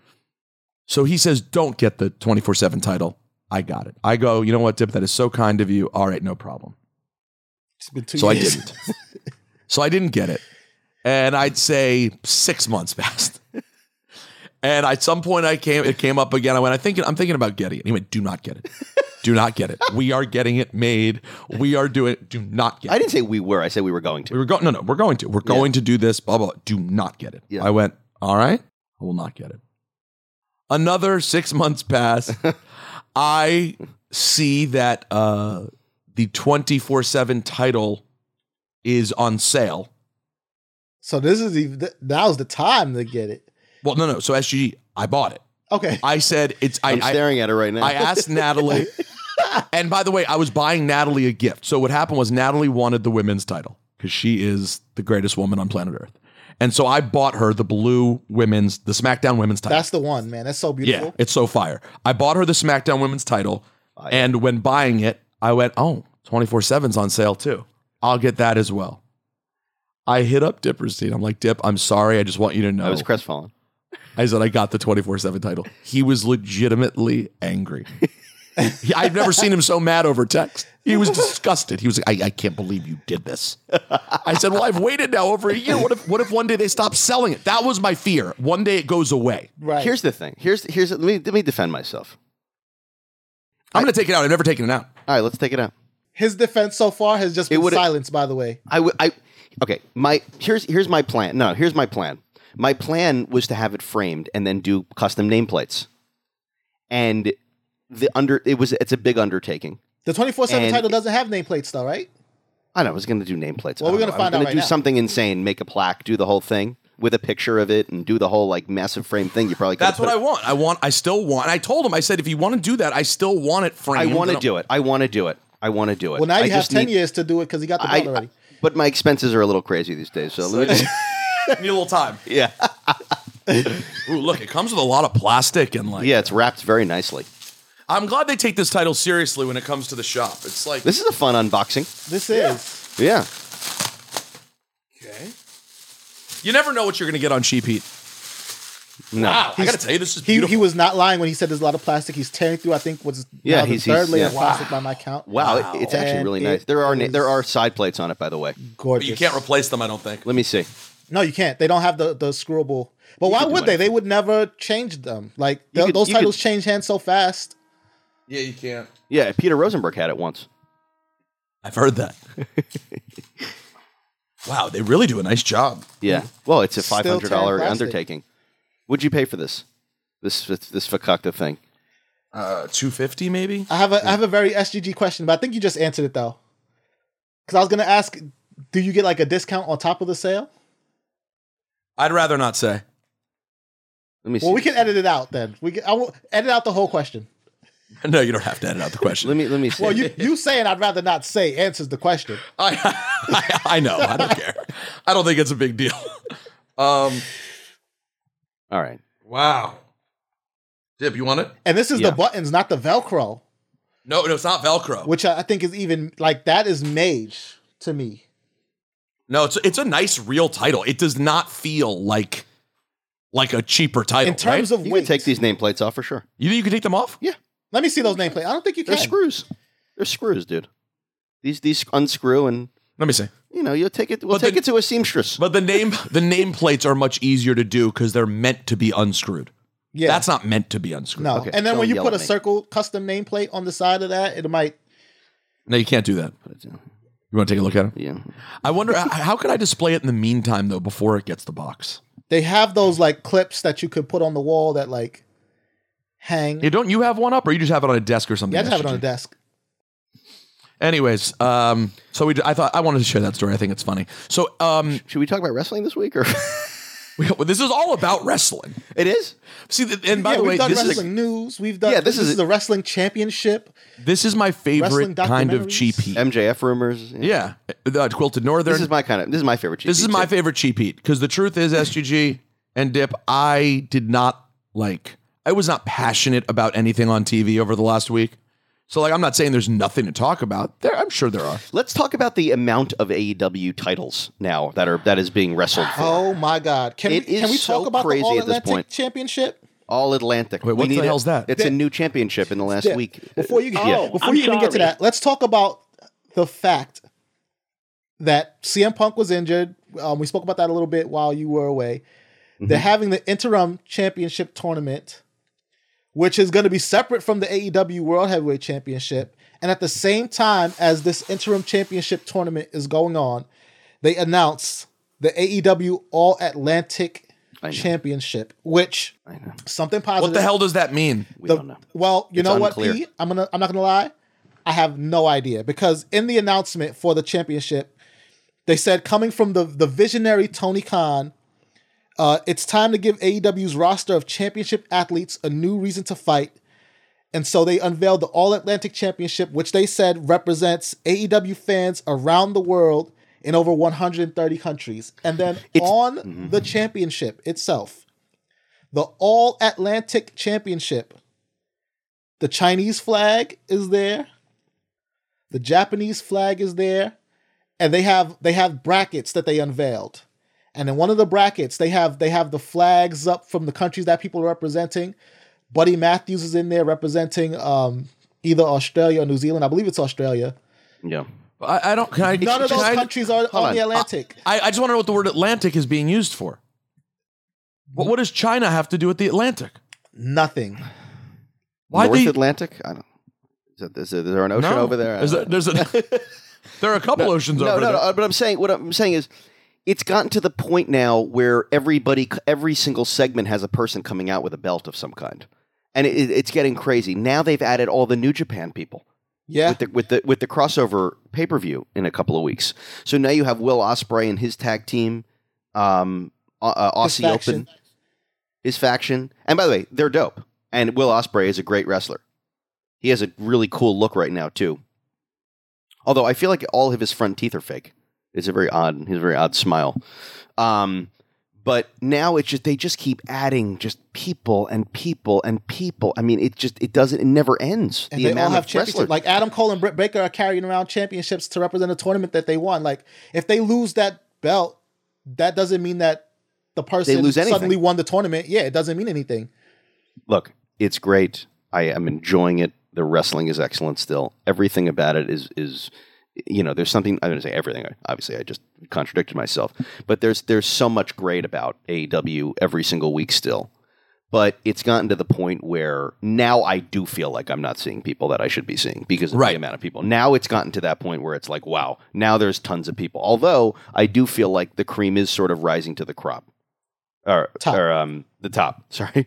So he says, don't get the twenty-four seven title. I got it. I go, you know what, Dip, that is so kind of you. All right, no problem. It's been two So I years. didn't. So I didn't get it. And I'd say six months passed. And at some point I came, it came up again. I went, I think I'm thinking about getting it. He went, do not get it. Do not get it. We are getting it made. We are doing it. Do not get it. I didn't say we were. I said we were going to. We were going, no, no, we're going to. We're going to do this, blah, blah, blah. Do not get it. Yeah. I went, all right, I will not get it. Another six months pass. I see that uh, the twenty-four seven title is on sale. So this is even, now's the time to get it. Well, no, no. So S G G, I bought it. Okay. I said it's. I, I'm I, staring at it right now. I asked Natalie. And by the way, I was buying Natalie a gift. So what happened was Natalie wanted the women's title because she is the greatest woman on planet Earth. And so I bought her the blue women's, the SmackDown women's title. That's the one, man. That's so beautiful. Yeah, it's so fire. I bought her the SmackDown women's title. Oh, yeah. And when buying it, I went, oh, twenty-four seven's on sale too. I'll get that as well. I hit up Dipperstein. I'm like, Dip, I'm sorry. I just want you to know. I was crestfallen. I said, I got the twenty-four seven title. He was legitimately angry. He- I've never seen him so mad over text. He was disgusted. He was like, I, I can't believe you did this. I said, well, I've waited now over a year. What if what if one day they stop selling it? That was my fear. One day it goes away. Right. Here's the thing. Here's here's let me let me defend myself. I'm going to take it out. I've never taken it out. All right, let's take it out. His defense so far has just It been would've- silence, by the way. I would. I okay. My here's here's my plan. No, here's my plan. My plan was to have it framed and then do custom nameplates. And the under it was it's a big undertaking. The twenty-four seven And- title doesn't have nameplates, though, right? I know I was going to do nameplates. Well, I we're don't gonna know. find I out was right do now. something insane, make a plaque, do the whole thing with a picture of it, and do the whole like massive frame thing. You probably That's what I want. I want. I still want. I told him. I said, if you want to do that, I still want it I framed. want to And do it. I want to do it. I want to do it. Well, now I you have just ten need- years to do it because he got the I, belt already. but my expenses are a little crazy these days. So let me just, Need a little time. yeah, Ooh, look, it comes with a lot of plastic and like. yeah, it's wrapped very nicely. I'm glad they take this title seriously when it comes to the shop. It's like This is a fun unboxing. This is. Yeah. Okay. you never know what you're going to get on Cheap Heat. No. Wow, I got to tell you, this is He, beautiful. he was not lying when he said there's a lot of plastic. He's tearing through, I think, what's Yeah, now the he's- third he's- layer yeah. of plastic by my count. Wow, it- it's actually And really it nice. There are na- is there are side plates on it, by the way. Gorgeous. you can't replace them, I don't think. Let me see. No, you can't. They don't have the, the screwable. But why could do would they? anything. They would never change them. Like, th- could- those you titles could- change hands so fast. Yeah, you can't. Yeah, Peter Rosenberg had it once. I've heard that. Wow, they really do a nice job. Yeah. Well, it's a Still five tearing hundred dollar plastic. undertaking. What'd you pay for this? This this Fakakta thing. Uh, two fifty maybe. I have a I have a very S G G question, but I think you just answered it though. Because I was gonna ask, do you get like a discount on top of the sale? I'd rather not say. Let me see. Well, we can edit it out then. We can, I will edit out the whole question. No, you don't have to edit out the question. Let me let me see. Well, you you saying I'd rather not say answers the question. I, I I know. I don't care. I don't think it's a big deal. Um. All right. Wow. Dip, you want it? And this is Yeah. the buttons, not the Velcro, No, no, it's not Velcro. which I I think is even like that is mage to me. No, it's it's a nice real title. It does not feel like like a cheaper title. In terms right? of You weight, can take these nameplates off for sure. you think you can take them off? Yeah. let me see those nameplates. I don't think you They're can. screws. They're screws, dude. These these unscrew and Let me see. you know, you'll take it we'll But take the- it to a seamstress. But the name the nameplates are much easier to do because they're meant to be unscrewed. Yeah, That's not meant to be unscrewed. no. Okay, and then don't when you yell put a at me. circle custom nameplate on the side of that, it might. No, you can't do that. You want to take a look at it? Yeah. I wonder h- how can I display it in the meantime though before it gets the box. They have those like clips that you could put on the wall that like hang. Yeah, don't you have one up, or you just have it on a desk or something? Yeah, I just have it on S a G G? desk. Anyways, um, so we I thought I wanted to share that story. I think it's funny. So um, Should we talk about wrestling this week or we, well, this is all about wrestling. it is? See, th- and by yeah, the we've way, done this wrestling is news. We've done. Yeah, this, this is is a wrestling championship. this is my Wrestling favorite kind of documentaries? cheap heat. M J F rumors. Yeah, the Quilted Northern. This is my kind of this is my favorite cheap This is heat, my too. favorite cheap heat because the truth is, S G G and Dip, I did not like. I was not passionate about anything on T V over the last week. So, like, I'm not saying there's nothing to talk about. There, I'm sure there are. Let's talk about the amount of A E W titles now that are that is being wrestled for. Oh my God! Can It we can is we so talk about crazy the All at this Atlantic point. Championship? All Atlantic. Wait, what We the need hell's it. that? It's a That- new championship in the last Yeah, week. Before you get Yeah. before I'm you even get to sorry. that, let's talk about the fact that C M Punk was injured. Um, we spoke about that a little bit while you were away. They're having the interim championship tournament, which is going to be separate from the A E W World Heavyweight Championship. And at the same time as this interim championship tournament is going on, they announce the A E W All Atlantic I know. Championship, which I know. something positive. What the hell does that mean? We The- don't know. Well, you It's know unclear. what, P? I'm gonna I'm not gonna lie. I have no idea because in the announcement for the championship, they said coming from the the visionary Tony Khan, uh, it's time to give A E W's roster of championship athletes a new reason to fight. And so they unveiled the All Atlantic Championship, which they said represents A E W fans around the world in over one hundred thirty countries. And then It's- on the championship itself, the All Atlantic Championship, the Chinese flag is there, the Japanese flag is there, and they have they have brackets that they unveiled. And in one of the brackets, they have they have the flags up from the countries that people are representing. Buddy Matthews is in there representing um, either Australia or New Zealand. I believe it's Australia. Yeah. I, I don't. Can I? None of can those I- countries are hold on on. the Atlantic. I, I just want to know what the word Atlantic is being used for. What, what does China have to do with the Atlantic? Nothing. Why North the- Atlantic? I don't. Is, that, is, there- is there an ocean No. over there? I Is don't there, know. there's a, there are a couple oceans no, over no, there. no. But I'm saying what I'm saying is, it's gotten to the point now where everybody, every single segment has a person coming out with a belt of some kind, and it, it's getting crazy. Now they've added all the New Japan people. Yeah. With the with the with the crossover pay per view in a couple of weeks. So now you have Will Ospreay and his tag team, um, uh, uh, His Aussie faction. Open, his faction. And by the way, they're dope. And Will Ospreay is a great wrestler. He has a really cool look right now too. Although I feel like all of his front teeth are fake. It's a very odd, his very odd smile. Um, but now it's just they just keep adding just people and people and people. I mean, it just it doesn't it never ends. And the they all amount have of championships. wrestlers. Like Adam Cole and Britt Baker are carrying around championships to represent a tournament that they won. Like if they lose that belt, that doesn't mean that the person lose anything. suddenly won the tournament. Yeah, it doesn't mean anything. Look, it's great. I am enjoying it. The wrestling is excellent still. Everything about it is is you know, there's something I'm going to say everything. Obviously, I just contradicted myself. But there's there's so much great about A E W every single week still. But it's gotten to the point where now I do feel like I'm not seeing people that I should be seeing because of Right. the amount of people. Now it's gotten to that point where it's like, wow, now there's tons of people. Although I do feel like the cream is sort of rising to the crop. Or, Top. or um the top, sorry.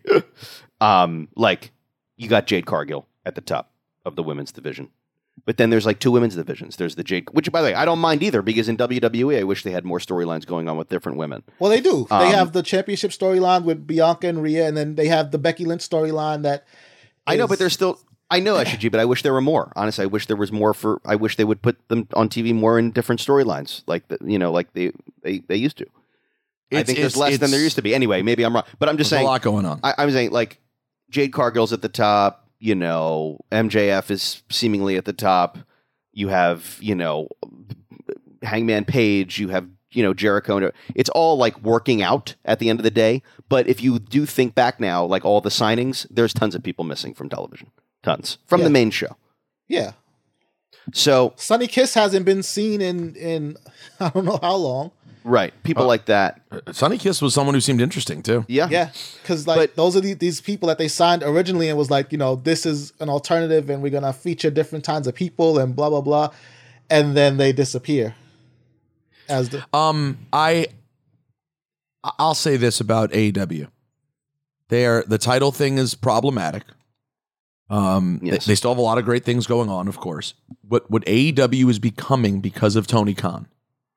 um like you got Jade Cargill at the top of the women's division. But then there's like two women's divisions. There's the Jade, which by the way, I don't mind either because in W W E I wish they had more storylines going on with different women. Well, they do. Um, they have the championship storyline with Bianca and Rhea, and then they have the Becky Lynch storyline that I know, is- but there's still I know S C G, but I wish there were more. Honestly, I wish there was more for. I wish they would put them on T V more in different storylines, like the, you know, like they they, they used to. I It's- think there's it's- less than it's- there used to be. Anyway, maybe I'm wrong, but I'm just There's saying a lot going on. I, I'm saying like Jade Cargill's at the top. You know, M J F is seemingly at the top. You have you know Hangman Page. You have you know Jericho. It's all like working out at the end of the day. But if you do think back now, like all the signings, there's tons of people missing from television. Tons from Yeah. the main show. Yeah. So Sonny Kiss hasn't been seen in in I don't know how long. right, people like that. Sonny Kiss was someone who seemed interesting too. Yeah, Yeah, because like those are the, these people that they signed originally and was like, you know, this is an alternative and we're gonna feature different kinds of people and blah blah blah, and then they disappear. As the Um, I I'll say this about A E W. They are the title thing is problematic. Um, they- Yes. they, still have a lot of great things going on, of course. What what A E W is becoming because of Tony Khan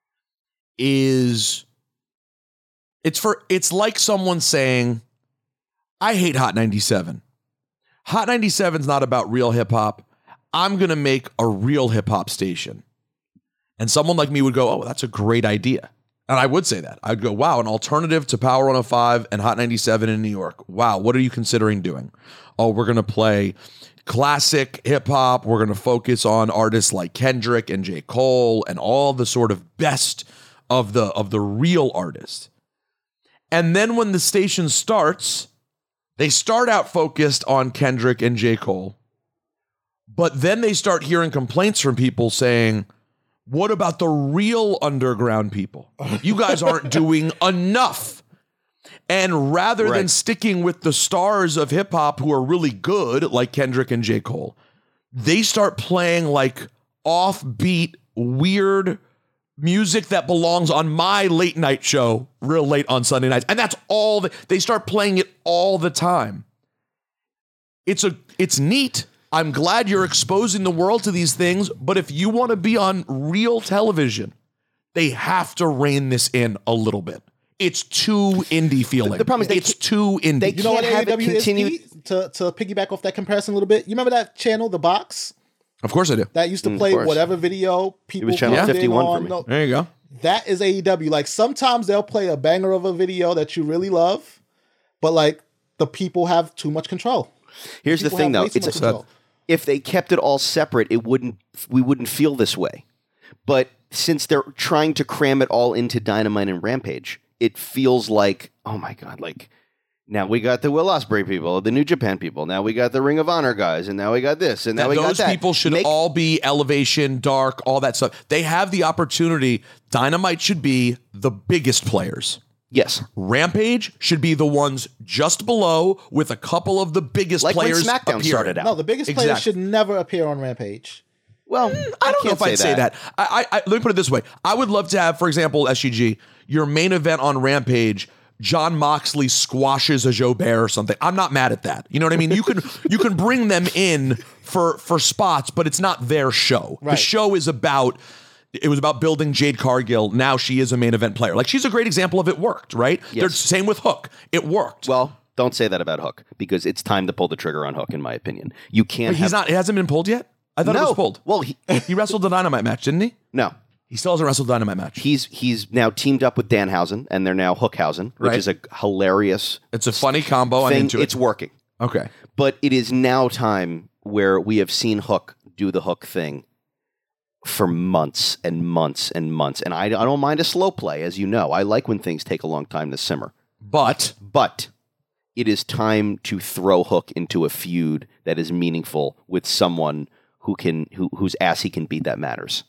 is it's for it's like someone saying, I hate Hot ninety-seven. Hot ninety-seven is not about real hip hop. I'm gonna make a real hip hop station. And someone like me would go, oh, that's a great idea. And I would say that. I'd go, wow, an alternative to Power one oh five and Hot ninety-seven in New York. Wow, what are you considering doing? Oh, we're going to play classic hip hop. We're going to focus on artists like Kendrick and J. Cole and all the sort of best of the of the real artists. And then when the station starts, they start out focused on Kendrick and J. Cole. But then they start hearing complaints from people saying, what about the real underground people? You guys aren't doing enough. And rather than Right. sticking with the stars of hip hop who are really good, like Kendrick and J. Cole, they start playing like offbeat, weird music that belongs on my late night show, real late on Sunday nights. And that's all the, they start playing it all the time. It's a it's neat. I'm glad you're exposing the world to these things, but if you want to be on real television, they have to rein this in a little bit. It's too indie feeling. The problem is they it's can't- too indie. they you know what can't have it A E W is, continue- Pete? to to piggyback off that comparison a little bit. You remember that channel, The Box, Of course I do. that used to Mm, of play course. whatever video people. was channel plugged in fifty-one for on. me. No, There you go. that is A E W. Like sometimes they'll play a banger of a video that you really love, but like the people have too much control. Here's the People thing, have though. way too It's much a, control. if they kept it all separate, it wouldn't. We wouldn't feel this way. But since they're trying to cram it all into Dynamite and Rampage, it feels like, oh my god, like now we got the Will Ospreay people, the New Japan people. Now we got the Ring of Honor guys, and now we got this, and now That we got those that. people should Make- all be Elevation, Dark, all that stuff. They have the opportunity. Dynamite should be the biggest players. yes, Rampage should be the ones just below with a couple of the biggest like when players SmackDown appearing. started out. No, the biggest players Exactly. should never appear on Rampage. Well, I don't know can't if I'd say that. I, I, I, let me put it this way. I would love to have, for example, S G G, your main event on Rampage, John Moxley squashes a Joe Bear or something. I'm not mad at that. You know what I mean? You can you can bring them in for for spots, but it's not their show. The Right. show is about it was about building Jade Cargill. Now she is a main event player. Like she's a great example of it worked, right? Yes. They're, same with Hook. It worked. Well, don't say that about Hook because it's time to pull the trigger on Hook, in my opinion. You can't. But he's have, not. It hasn't been pulled yet. I thought no. it was pulled. Well, he, He wrestled the Dynamite match, didn't he? no. He still hasn't wrestled the Dynamite match. He's he's now teamed up with Danhausen, and they're now Hookhausen, which Right. is a hilarious It's a funny combo. I'm thing. into it. It's working, Okay. but it is now time where we have seen Hook do the Hook thing for months and months and months, and I, I don't mind a slow play, as you know. I like when things take a long time to simmer, But but it is time to throw Hook into a feud that is meaningful with someone who can who whose ass he can beat that matters.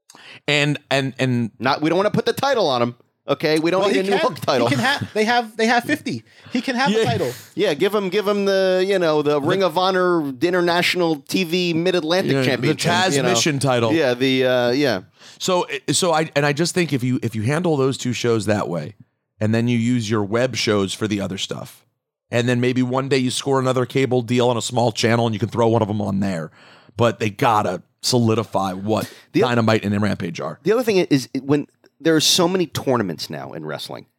and and and Not we don't want to put the title on him. Okay, we don't Well, need he a new can. Hook title. He can have. They have. They have fifty. He can have Yeah. the title. Yeah, give him, give him the, you know, the Ring of Honor International T V Mid Atlantic Yeah, the Championship, Taz you know. Mission title. Yeah, the uh, yeah, so so I and I just think if you if you handle those two shows that way, and then you use your web shows for the other stuff, and then maybe one day you score another cable deal on a small channel and you can throw one of them on there, but they gotta solidify what The- Dynamite and Rampage are. The other thing is when there are so many tournaments now in wrestling,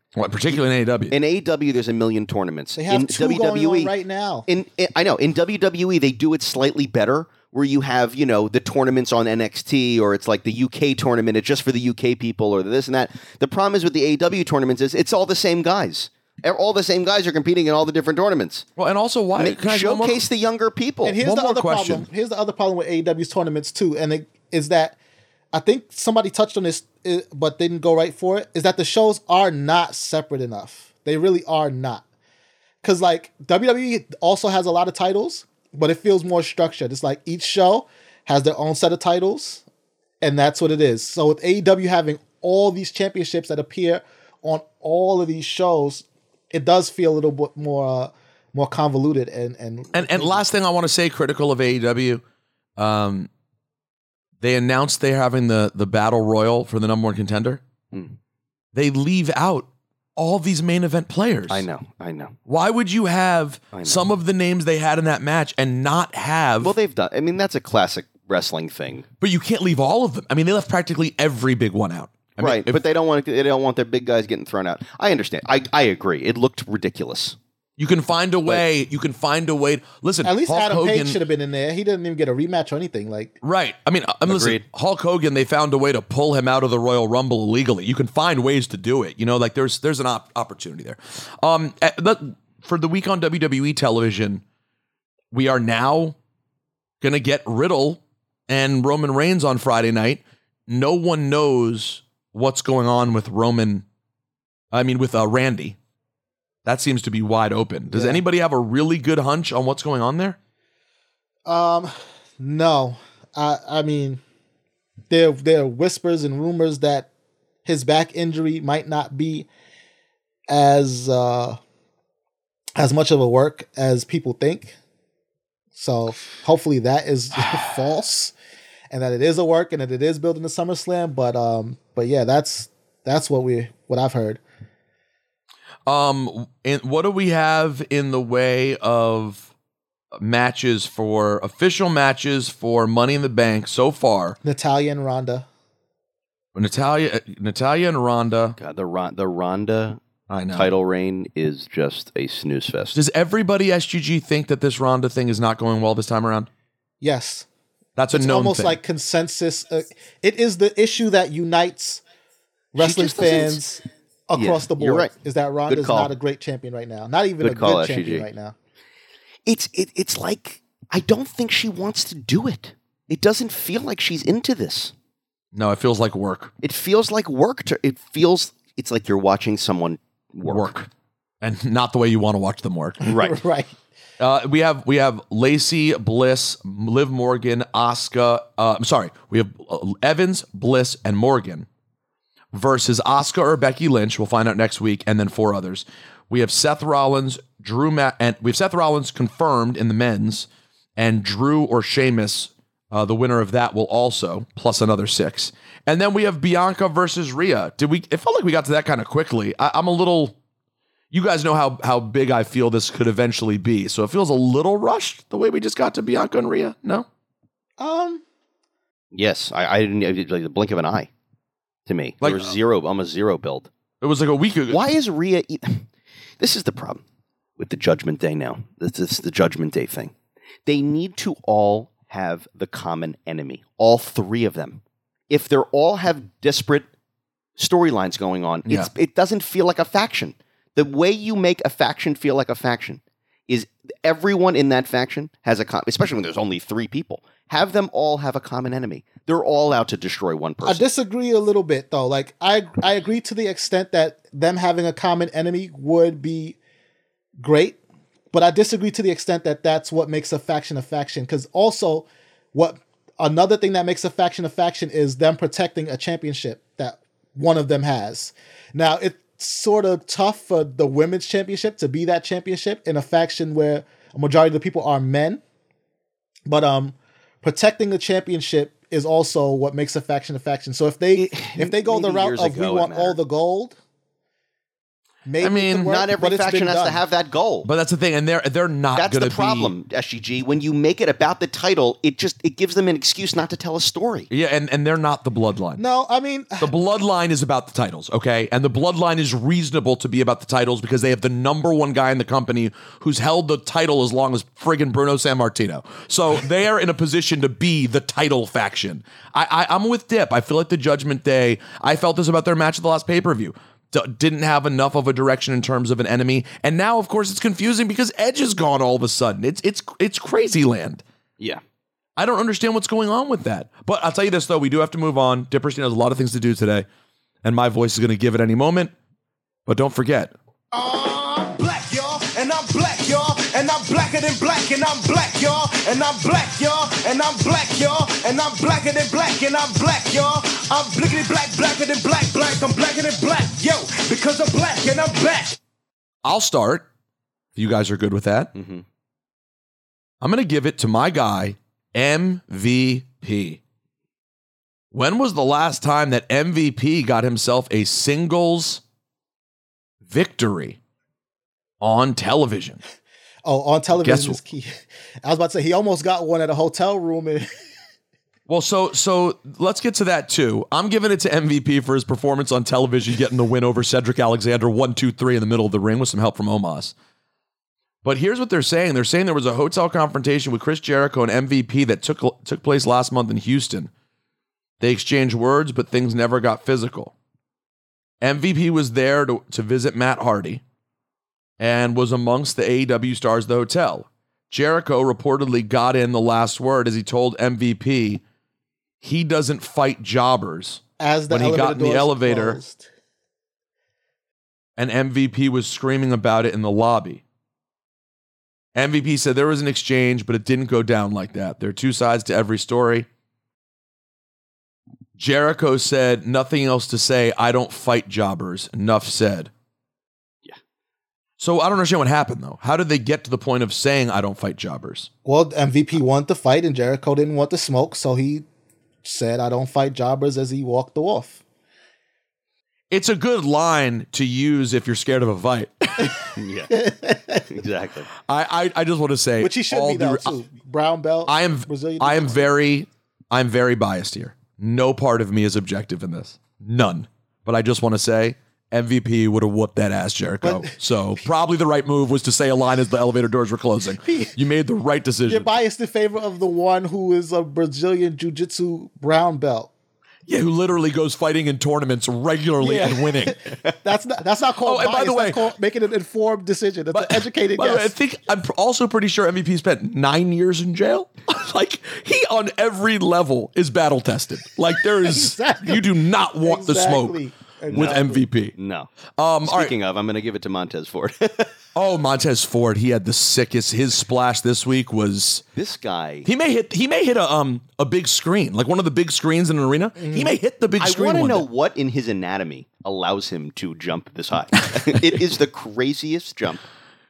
Well, particularly in A E W. In A E W, there's a million tournaments. They have in two W W E, going on right now. In, in I know in W W E they do it slightly better, where you have you know the tournaments on N X T, or it's like the U K tournament. It's just for the U K people, or this and that. The problem is with the A E W tournaments is it's all the same guys. All the same guys are competing in all the different tournaments. Well, and also why I mean, can I go showcase the younger people. And here's One the more other question. problem. Here's the other problem with A E W's tournaments too, and it is that I think somebody touched on this, uh, but didn't go right for it. Is that the shows are not separate enough? They really are not. Because like W W E also has a lot of titles, but it feels more structured. It's like each show has their own set of titles, and that's what it is. So with A E W having all these championships that appear on all of these shows, it does feel a little bit more uh, more convoluted. And and And and last thing I want to say, critical of A E W, um, they announced they're having the the battle royal for the number one contender. Hmm. They leave out all these main event players. I know, I know. Why would you have I know. some of the names they had in that match and not have? Well, they've done. I mean, that's a classic wrestling thing, but you can't leave all of them. I mean, they left practically every big one out. I mean, right? if- But they don't want to, they don't want their big guys getting thrown out. I understand. I I agree. It looked ridiculous. You can find a way. You can find a way. Listen, at least Hulk Adam Hogan, Page should have been in there. He didn't even get a rematch or anything. Like Right. I mean, I mean listen, Agreed. Hulk Hogan, they found a way to pull him out of the Royal Rumble illegally. You can find ways to do it. You know, like there's there's an op- opportunity there. Um, eh, but for the week on W W E television, we are now going to get Riddle and Roman Reigns on Friday night. No one knows what's going on with Roman. I mean, with uh, Randy. That seems to be wide open. Does Yeah. anybody have a really good hunch on what's going on there? Um, no. I I mean, there there are whispers and rumors that his back injury might not be as uh as much of a work as people think. So hopefully that is false, and that it is a work, and that it is building the SummerSlam. But um, but yeah, that's that's what we what I've heard. Um, and what do we have in the way of matches for official matches for Money in the Bank so far? Natalya and Ronda. Natalia, Natalia and Ronda. God, the Ron, the Ronda I know. title reign is just a snooze fest. Does everybody S G G think that this Ronda thing is not going well this time around? Yes, That's a it's known almost thing. like consensus. Uh, it is the issue that unites wrestling just doesn't- fans across Yeah, the board. you're right. Is that Good Ronda's call. not a great champion right now? Not even Good a call, good S G G. champion right now. It's it, it's like I don't think she wants to do it. It doesn't feel like she's into this. No, it feels like work. It feels like work. To, it feels it's like you're watching someone work. Work. And not the way you want to watch them work. Right. Right. Uh, we have we have Lacey, Bliss, Liv Morgan, Asuka. Uh, I'm sorry. We have uh, Evans, Bliss, and Morgan versus Asuka or Becky Lynch. We'll find out next week, and then four others. We have Seth Rollins, Drew, Ma- and we have Seth Rollins confirmed in the men's, and Drew or Sheamus, uh, the winner of that, will also plus another six. And then we have Bianca versus Rhea. Did we? It felt like we got to that kind of quickly. I, I'm a little. You guys know how how big I feel this could eventually be, so it feels a little rushed the way we just got to Bianca and Rhea. No, Um. Yes, I, I didn't it, like the blink of an eye. To me, Like- there was zero. I'm a zero build. it was like a week ago. Why is Rhea? E- this is the problem with the Judgment Day now. This is the Judgment Day thing. They need to all have the common enemy. All three of them. If they're all have disparate storylines going on, Yeah. it's, it doesn't feel like a faction. The way you make a faction feel like a faction is everyone in that faction has a com- especially when there's only three people. Have them all have a common enemy. They're all out to destroy one I person. disagree a little bit though. Like I I agree to the extent that them having a common enemy would be great, but I disagree to the extent that that's what makes a faction a faction. Because also, what another thing that makes a faction a faction is them protecting a championship that one of them has. Now it's sort of tough for the women's championship to be that championship in a faction where a majority of the people are men, but um, protecting the championship is also what makes a faction a faction. So if they if they go the Maybe route years of we ago it want all mattered. the gold, Maybe I mean, it could work, Not every but it's faction been has done. to have that goal. But that's the thing, and they're they're not That's going the to problem, S G G. When you make it about the title, it just it gives them an excuse not to tell a story. be. Yeah, and, and they're not the bloodline. No, I mean, The bloodline is about the titles, okay? And the bloodline is reasonable to be about the titles because they have the number one guy in the company who's held the title as long as friggin' Bruno Sammartino. So they are in a position to be the title faction. I, I, I'm with Dip. I feel like the Judgment Day, I felt this about their match at the last pay-per-view. D- didn't have enough of a direction in terms of an enemy. And now, of course, it's confusing because Edge is gone all of a sudden. It's it's it's crazy land. Yeah. I don't understand what's going on with that. But I'll tell you this, though. We do have to move on. Dipperstein has a lot of things to do today. And my voice is going to give it any moment. But don't forget. I'm black, y'all, and I'm black, y'all, and I'm blacker than black, and I'm black, y'all, and I'm black, y'all, and I'm black, y'all, and I'm blacker than black, and I'm black, y'all. I'm blickety black, blacker than black, black, I'm blacker than black, yo, because I'm black and I'm back. I'll start. If you guys are good with that. Mm-hmm. I'm going to give it to my guy, M V P. When was the last time that M V P got himself a singles victory on television? oh, on television Guess is key. I was about to say he almost got one at a hotel room. And Well, so so let's get to that too. I'm giving it to M V P for his performance on television, getting the win over Cedric Alexander, one, two, three in the middle of the ring with some help from Omos. But here's what they're saying. They're saying there was a hotel confrontation with Chris Jericho and M V P that took took place last month in Houston. They exchanged words, but things never got physical. M V P was there to, to visit Matt Hardy and was amongst the A E W stars at the hotel. Jericho reportedly got in the last word as he told M V P he doesn't fight jobbers as the when he got in the doors elevator, closed. and M V P was screaming about it in the lobby. M V P said there was an exchange, but it didn't go down like that. There are two sides to every story. Jericho said, nothing else to say. I don't fight jobbers. Enough said. Yeah. So I don't understand what happened, though. How did they get to the point of saying, I don't fight jobbers? Well, M V P wanted to fight and Jericho didn't want to smoke, so he said, I don't fight jobbers as he walked off. It's a good line to use if you're scared of a fight. Yeah. Exactly. I, I I just want to say, Which he should all be, though, due- too. Brown belt. I am Brazilian I am Jiu-Jitsu. very I'm very biased here. No part of me is objective in this. None. But I just want to say M V P would have whooped that ass, Jericho. But- so probably the right move was to say a line as the elevator doors were closing. You made the right You're decision. biased in favor of the one who is a Brazilian Jiu-Jitsu brown belt. Yeah, who literally goes fighting in tournaments regularly Yeah. and winning. That's not that's not called Oh, and by bias. the way- that's called making an informed decision. That's But- an educated by the way, I guess. think I'm pr- also pretty sure M V P spent nine years in jail. Like he on every level is battle tested. Like there is Exactly. you do not want the smoke Exactly. with Exactly. M V P. No. Um, all right. Speaking of, I'm going to give it to Montez Ford. Oh, Montez Ford, he had the sickest. His splash this week was This guy. he may hit he may hit a um a big screen, like one of the big screens in an arena. He may hit the big I screen. want to one know day. what in his anatomy allows him to jump this high. It is the craziest jump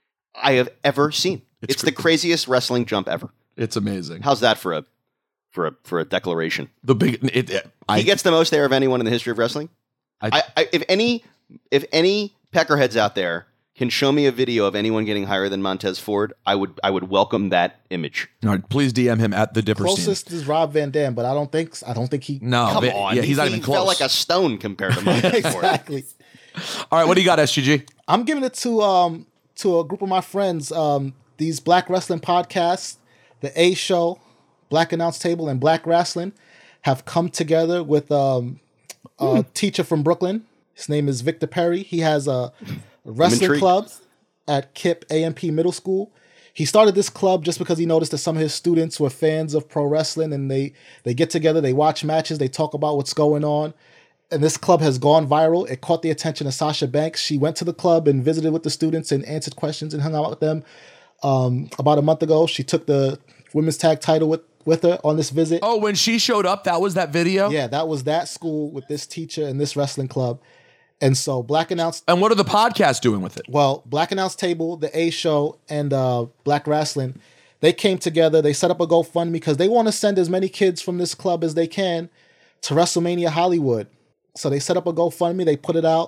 I have ever seen. It's It's, the craziest wrestling jump ever. It's amazing. How's that for a for a for a declaration? The big it, it- I he gets the most air of anyone in the history of wrestling. I- I, I, if any if any peckerheads out there can show me a video of anyone getting higher than Montez Ford, I would I would welcome that image. all right, please D M him at the Dipperstein. Closest is Rob Van Dam, but I don't think I don't think he No, Come but- on, yeah, he's not he even close. fell like a stone compared to Montez Ford. exactly. All right, what do you got, S G G? I'm giving it to um to a group of my friends. Um, these Black Wrestling podcasts, the A Show, Black Announce Table, and Black Wrestling have come together with um a teacher from Brooklyn. His name is Victor Perry. He has a wrestling intrigued. club at Kip A M P Middle School. He started this club just because he noticed that some of his students were fans of pro wrestling, and they they get together, they watch matches, they talk about what's going on. And this club has gone viral. It caught the attention of Sasha Banks. She went to the club and visited with the students and answered questions and hung out with them. Um, about a month ago, she took the women's tag title with, with her on this visit. Oh, when she showed up, that was that video? Yeah, that was that school with this teacher and this wrestling club. And so Black Announce, And what are the podcasts doing with it? well, Black Announce Table, the A Show, and uh, Black Wrestling, they came together. They set up a GoFundMe because they want to send as many kids from this club as they can to WrestleMania Hollywood. So they set up a GoFundMe. They put it out.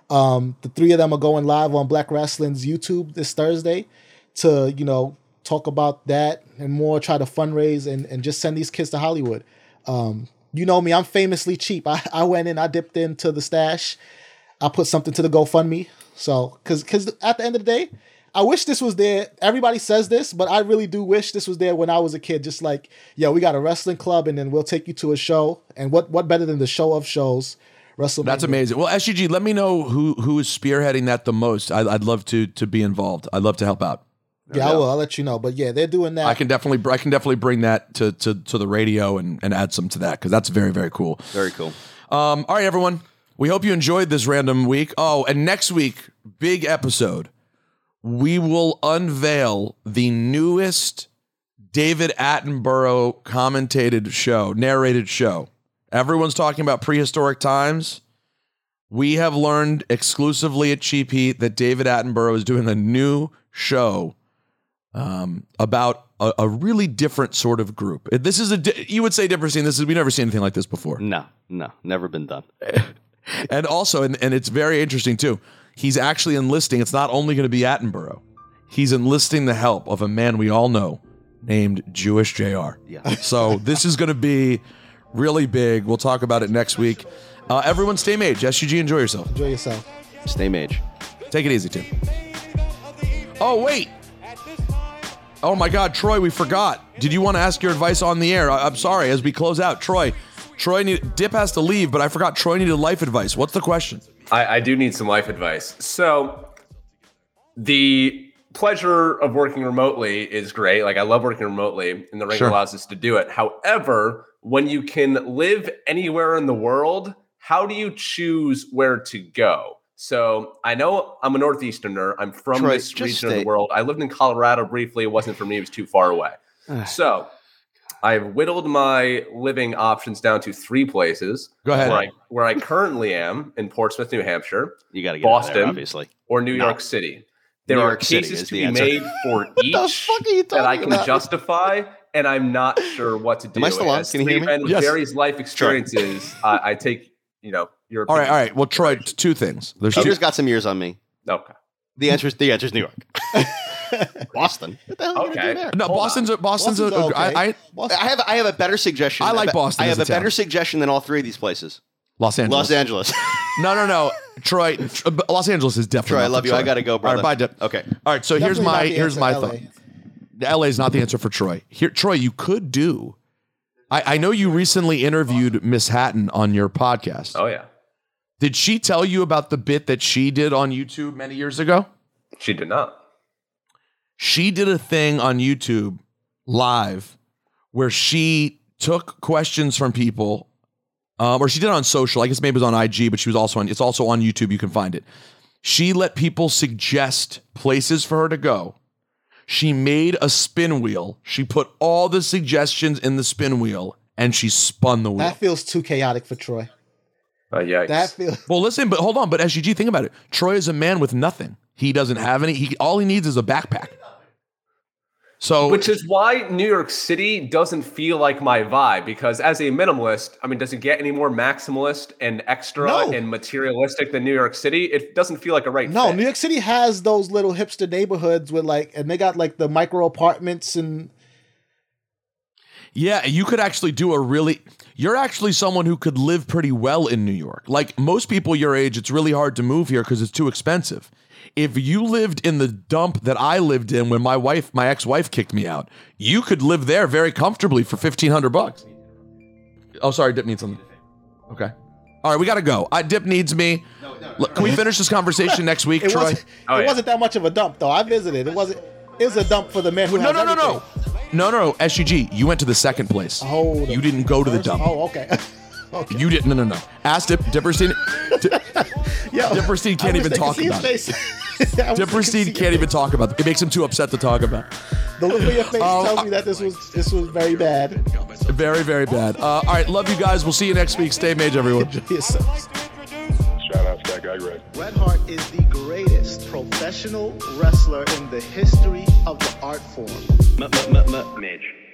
Um, the three of them are going live on Black Wrestling's YouTube this Thursday to, you know, talk about that and more, try to fundraise and, and just send these kids to Hollywood. Um, you know me, I'm famously cheap. I, I went in, I dipped into the stash. I put something to the GoFundMe. So, cause, cause at the end of the day, I wish this was there. Everybody says this, but I really do wish this was there when I was a kid. Just like, yo, we got a wrestling club and then we'll take you to a show. And what, what better than the show of shows? WrestleMania. That's amazing. Well, S G G, let me know who who is spearheading that the most. I, I'd love to to be involved. I'd love to help out. Yeah, I will. I'll let you know. But yeah, they're doing that. I can definitely I can definitely bring that to to, to the radio and, and add some to that because that's very, very cool. Very cool. Um, all right, everyone. We hope you enjoyed this random week. Oh, and next week, big episode. We will unveil the newest David Attenborough commentated show, narrated show. Everyone's talking about prehistoric times. We have learned exclusively at Cheap Heat that David Attenborough is doing a new show um, about a, a really different sort of group. This is a, di- you would say different scene. This is, we've never seen anything like this before. No, no, never been done. And also, and, and it's very interesting too, he's actually enlisting, it's not only going to be Attenborough, he's enlisting the help of a man we all know named Jewish J R. Yeah. So this is going to be really big. We'll talk about it next week. Uh, everyone stay mage. S U G, enjoy yourself. Enjoy yourself. Stay mage. Take it easy, Tim. Oh, wait. Oh, my God, Troy, we forgot. Did you want to ask your advice on the air? I- I'm sorry, as we close out. Troy, Troy, need- Dip has to leave, but I forgot Troy needed life advice. What's the question? I, I do need some life advice. So the pleasure of working remotely is great. Like, I love working remotely, and the ring Sure. allows us to do it. However, when you can live anywhere in the world, how do you choose where to go? So I know I'm a Northeasterner. I'm from Troy, this just region of stay- the world. I lived in Colorado briefly. It wasn't for me. It was too far away. So I've whittled my living options down to three places. Go ahead. Where I, where I currently am in Portsmouth, New Hampshire. You got to get out of Boston, there, obviously. or New No. York City. There New are York City cases is to the be answer. made for each the fuck are you that I talking can about? justify, and I'm not sure what to do. Am I still on? As Can you three hear me? men with Yes. various life experiences, I, I take, you know, your All right, opinion. all right. Well, Troy, t- two things. There's Peter's two. got some years on me. Okay. The answer is the answer is New York. Boston. What the hell are you gonna Okay. do there? No, Hold Boston's a, Boston's, Boston's a, okay. I, I, Boston- I have I have a better suggestion. I like A be- Boston I as have a a better town. suggestion than all three of these places. Los Angeles. Los Angeles. No, no, no. Troy, tr- uh, Los Angeles is definitely. Troy, I not love for you. I Troy. gotta go, brother. All right, bye, Dip. Okay. All right, so here's Definitely not my the here's answer, my L A. thought. L A is not the answer for Troy. Here, Troy, you could do. I, I know you recently interviewed Miss Hatton on your podcast. Oh, yeah. Did she tell you about the bit that she did on YouTube many years ago? She did not. She did a thing on YouTube live where she took questions from people, um, or she did it on social. I guess maybe it was on I G, but she was also on. It's also on YouTube. You can find it. She let people suggest places for her to go. She made a spin wheel. She put all the suggestions in the spin wheel, and she spun the wheel. That feels too chaotic for Troy. Uh, yikes. That feels. Well, listen, but hold on. But S G G, think about it. Troy is a man with nothing. He doesn't have any. He all he needs is a backpack. So, Which is why New York City doesn't feel like my vibe, because as a minimalist, I mean, does it get any more maximalist and extra No. and materialistic than New York City? It doesn't feel like a right No, fit. New York City has those little hipster neighborhoods with like, and they got like the micro apartments and. yeah, you could actually do a really. You're actually someone who could live pretty well in New York. Like most people your age, it's really hard to move here because it's too expensive. If you lived in the dump that I lived in when my wife, my ex-wife kicked me out, you could live there very comfortably for fifteen hundred bucks. Oh, sorry, Dip needs something. Okay. All right, we got to go. I, Dip needs me. Look, can we finish this conversation next week, It Troy? wasn't. Oh, it yeah. wasn't that much of a dump though. I visited. It wasn't. It was a dump for the man who No, has no, no, no. everything. No, no, no. S G G, you went to the second place. Oh, the You didn't go to the first- dump. Oh, okay. okay. You didn't. No, no, no. Ask Dip. Dipperstein. Dip, Yo, Dipperstein can't I even wish they could talk see his about it. face. I wish they could see Dipperstein your can't even face. talk about it. It makes him too upset to talk about. The look on your face Oh, tells uh, me that this was this was very bad. Very, very bad. Uh, all right, love you guys. We'll see you next week. Stay mage, everyone. Yourselves. Shout out to that guy, Greg. Bret Hart is the greatest professional wrestler in the history of the art form. Midge.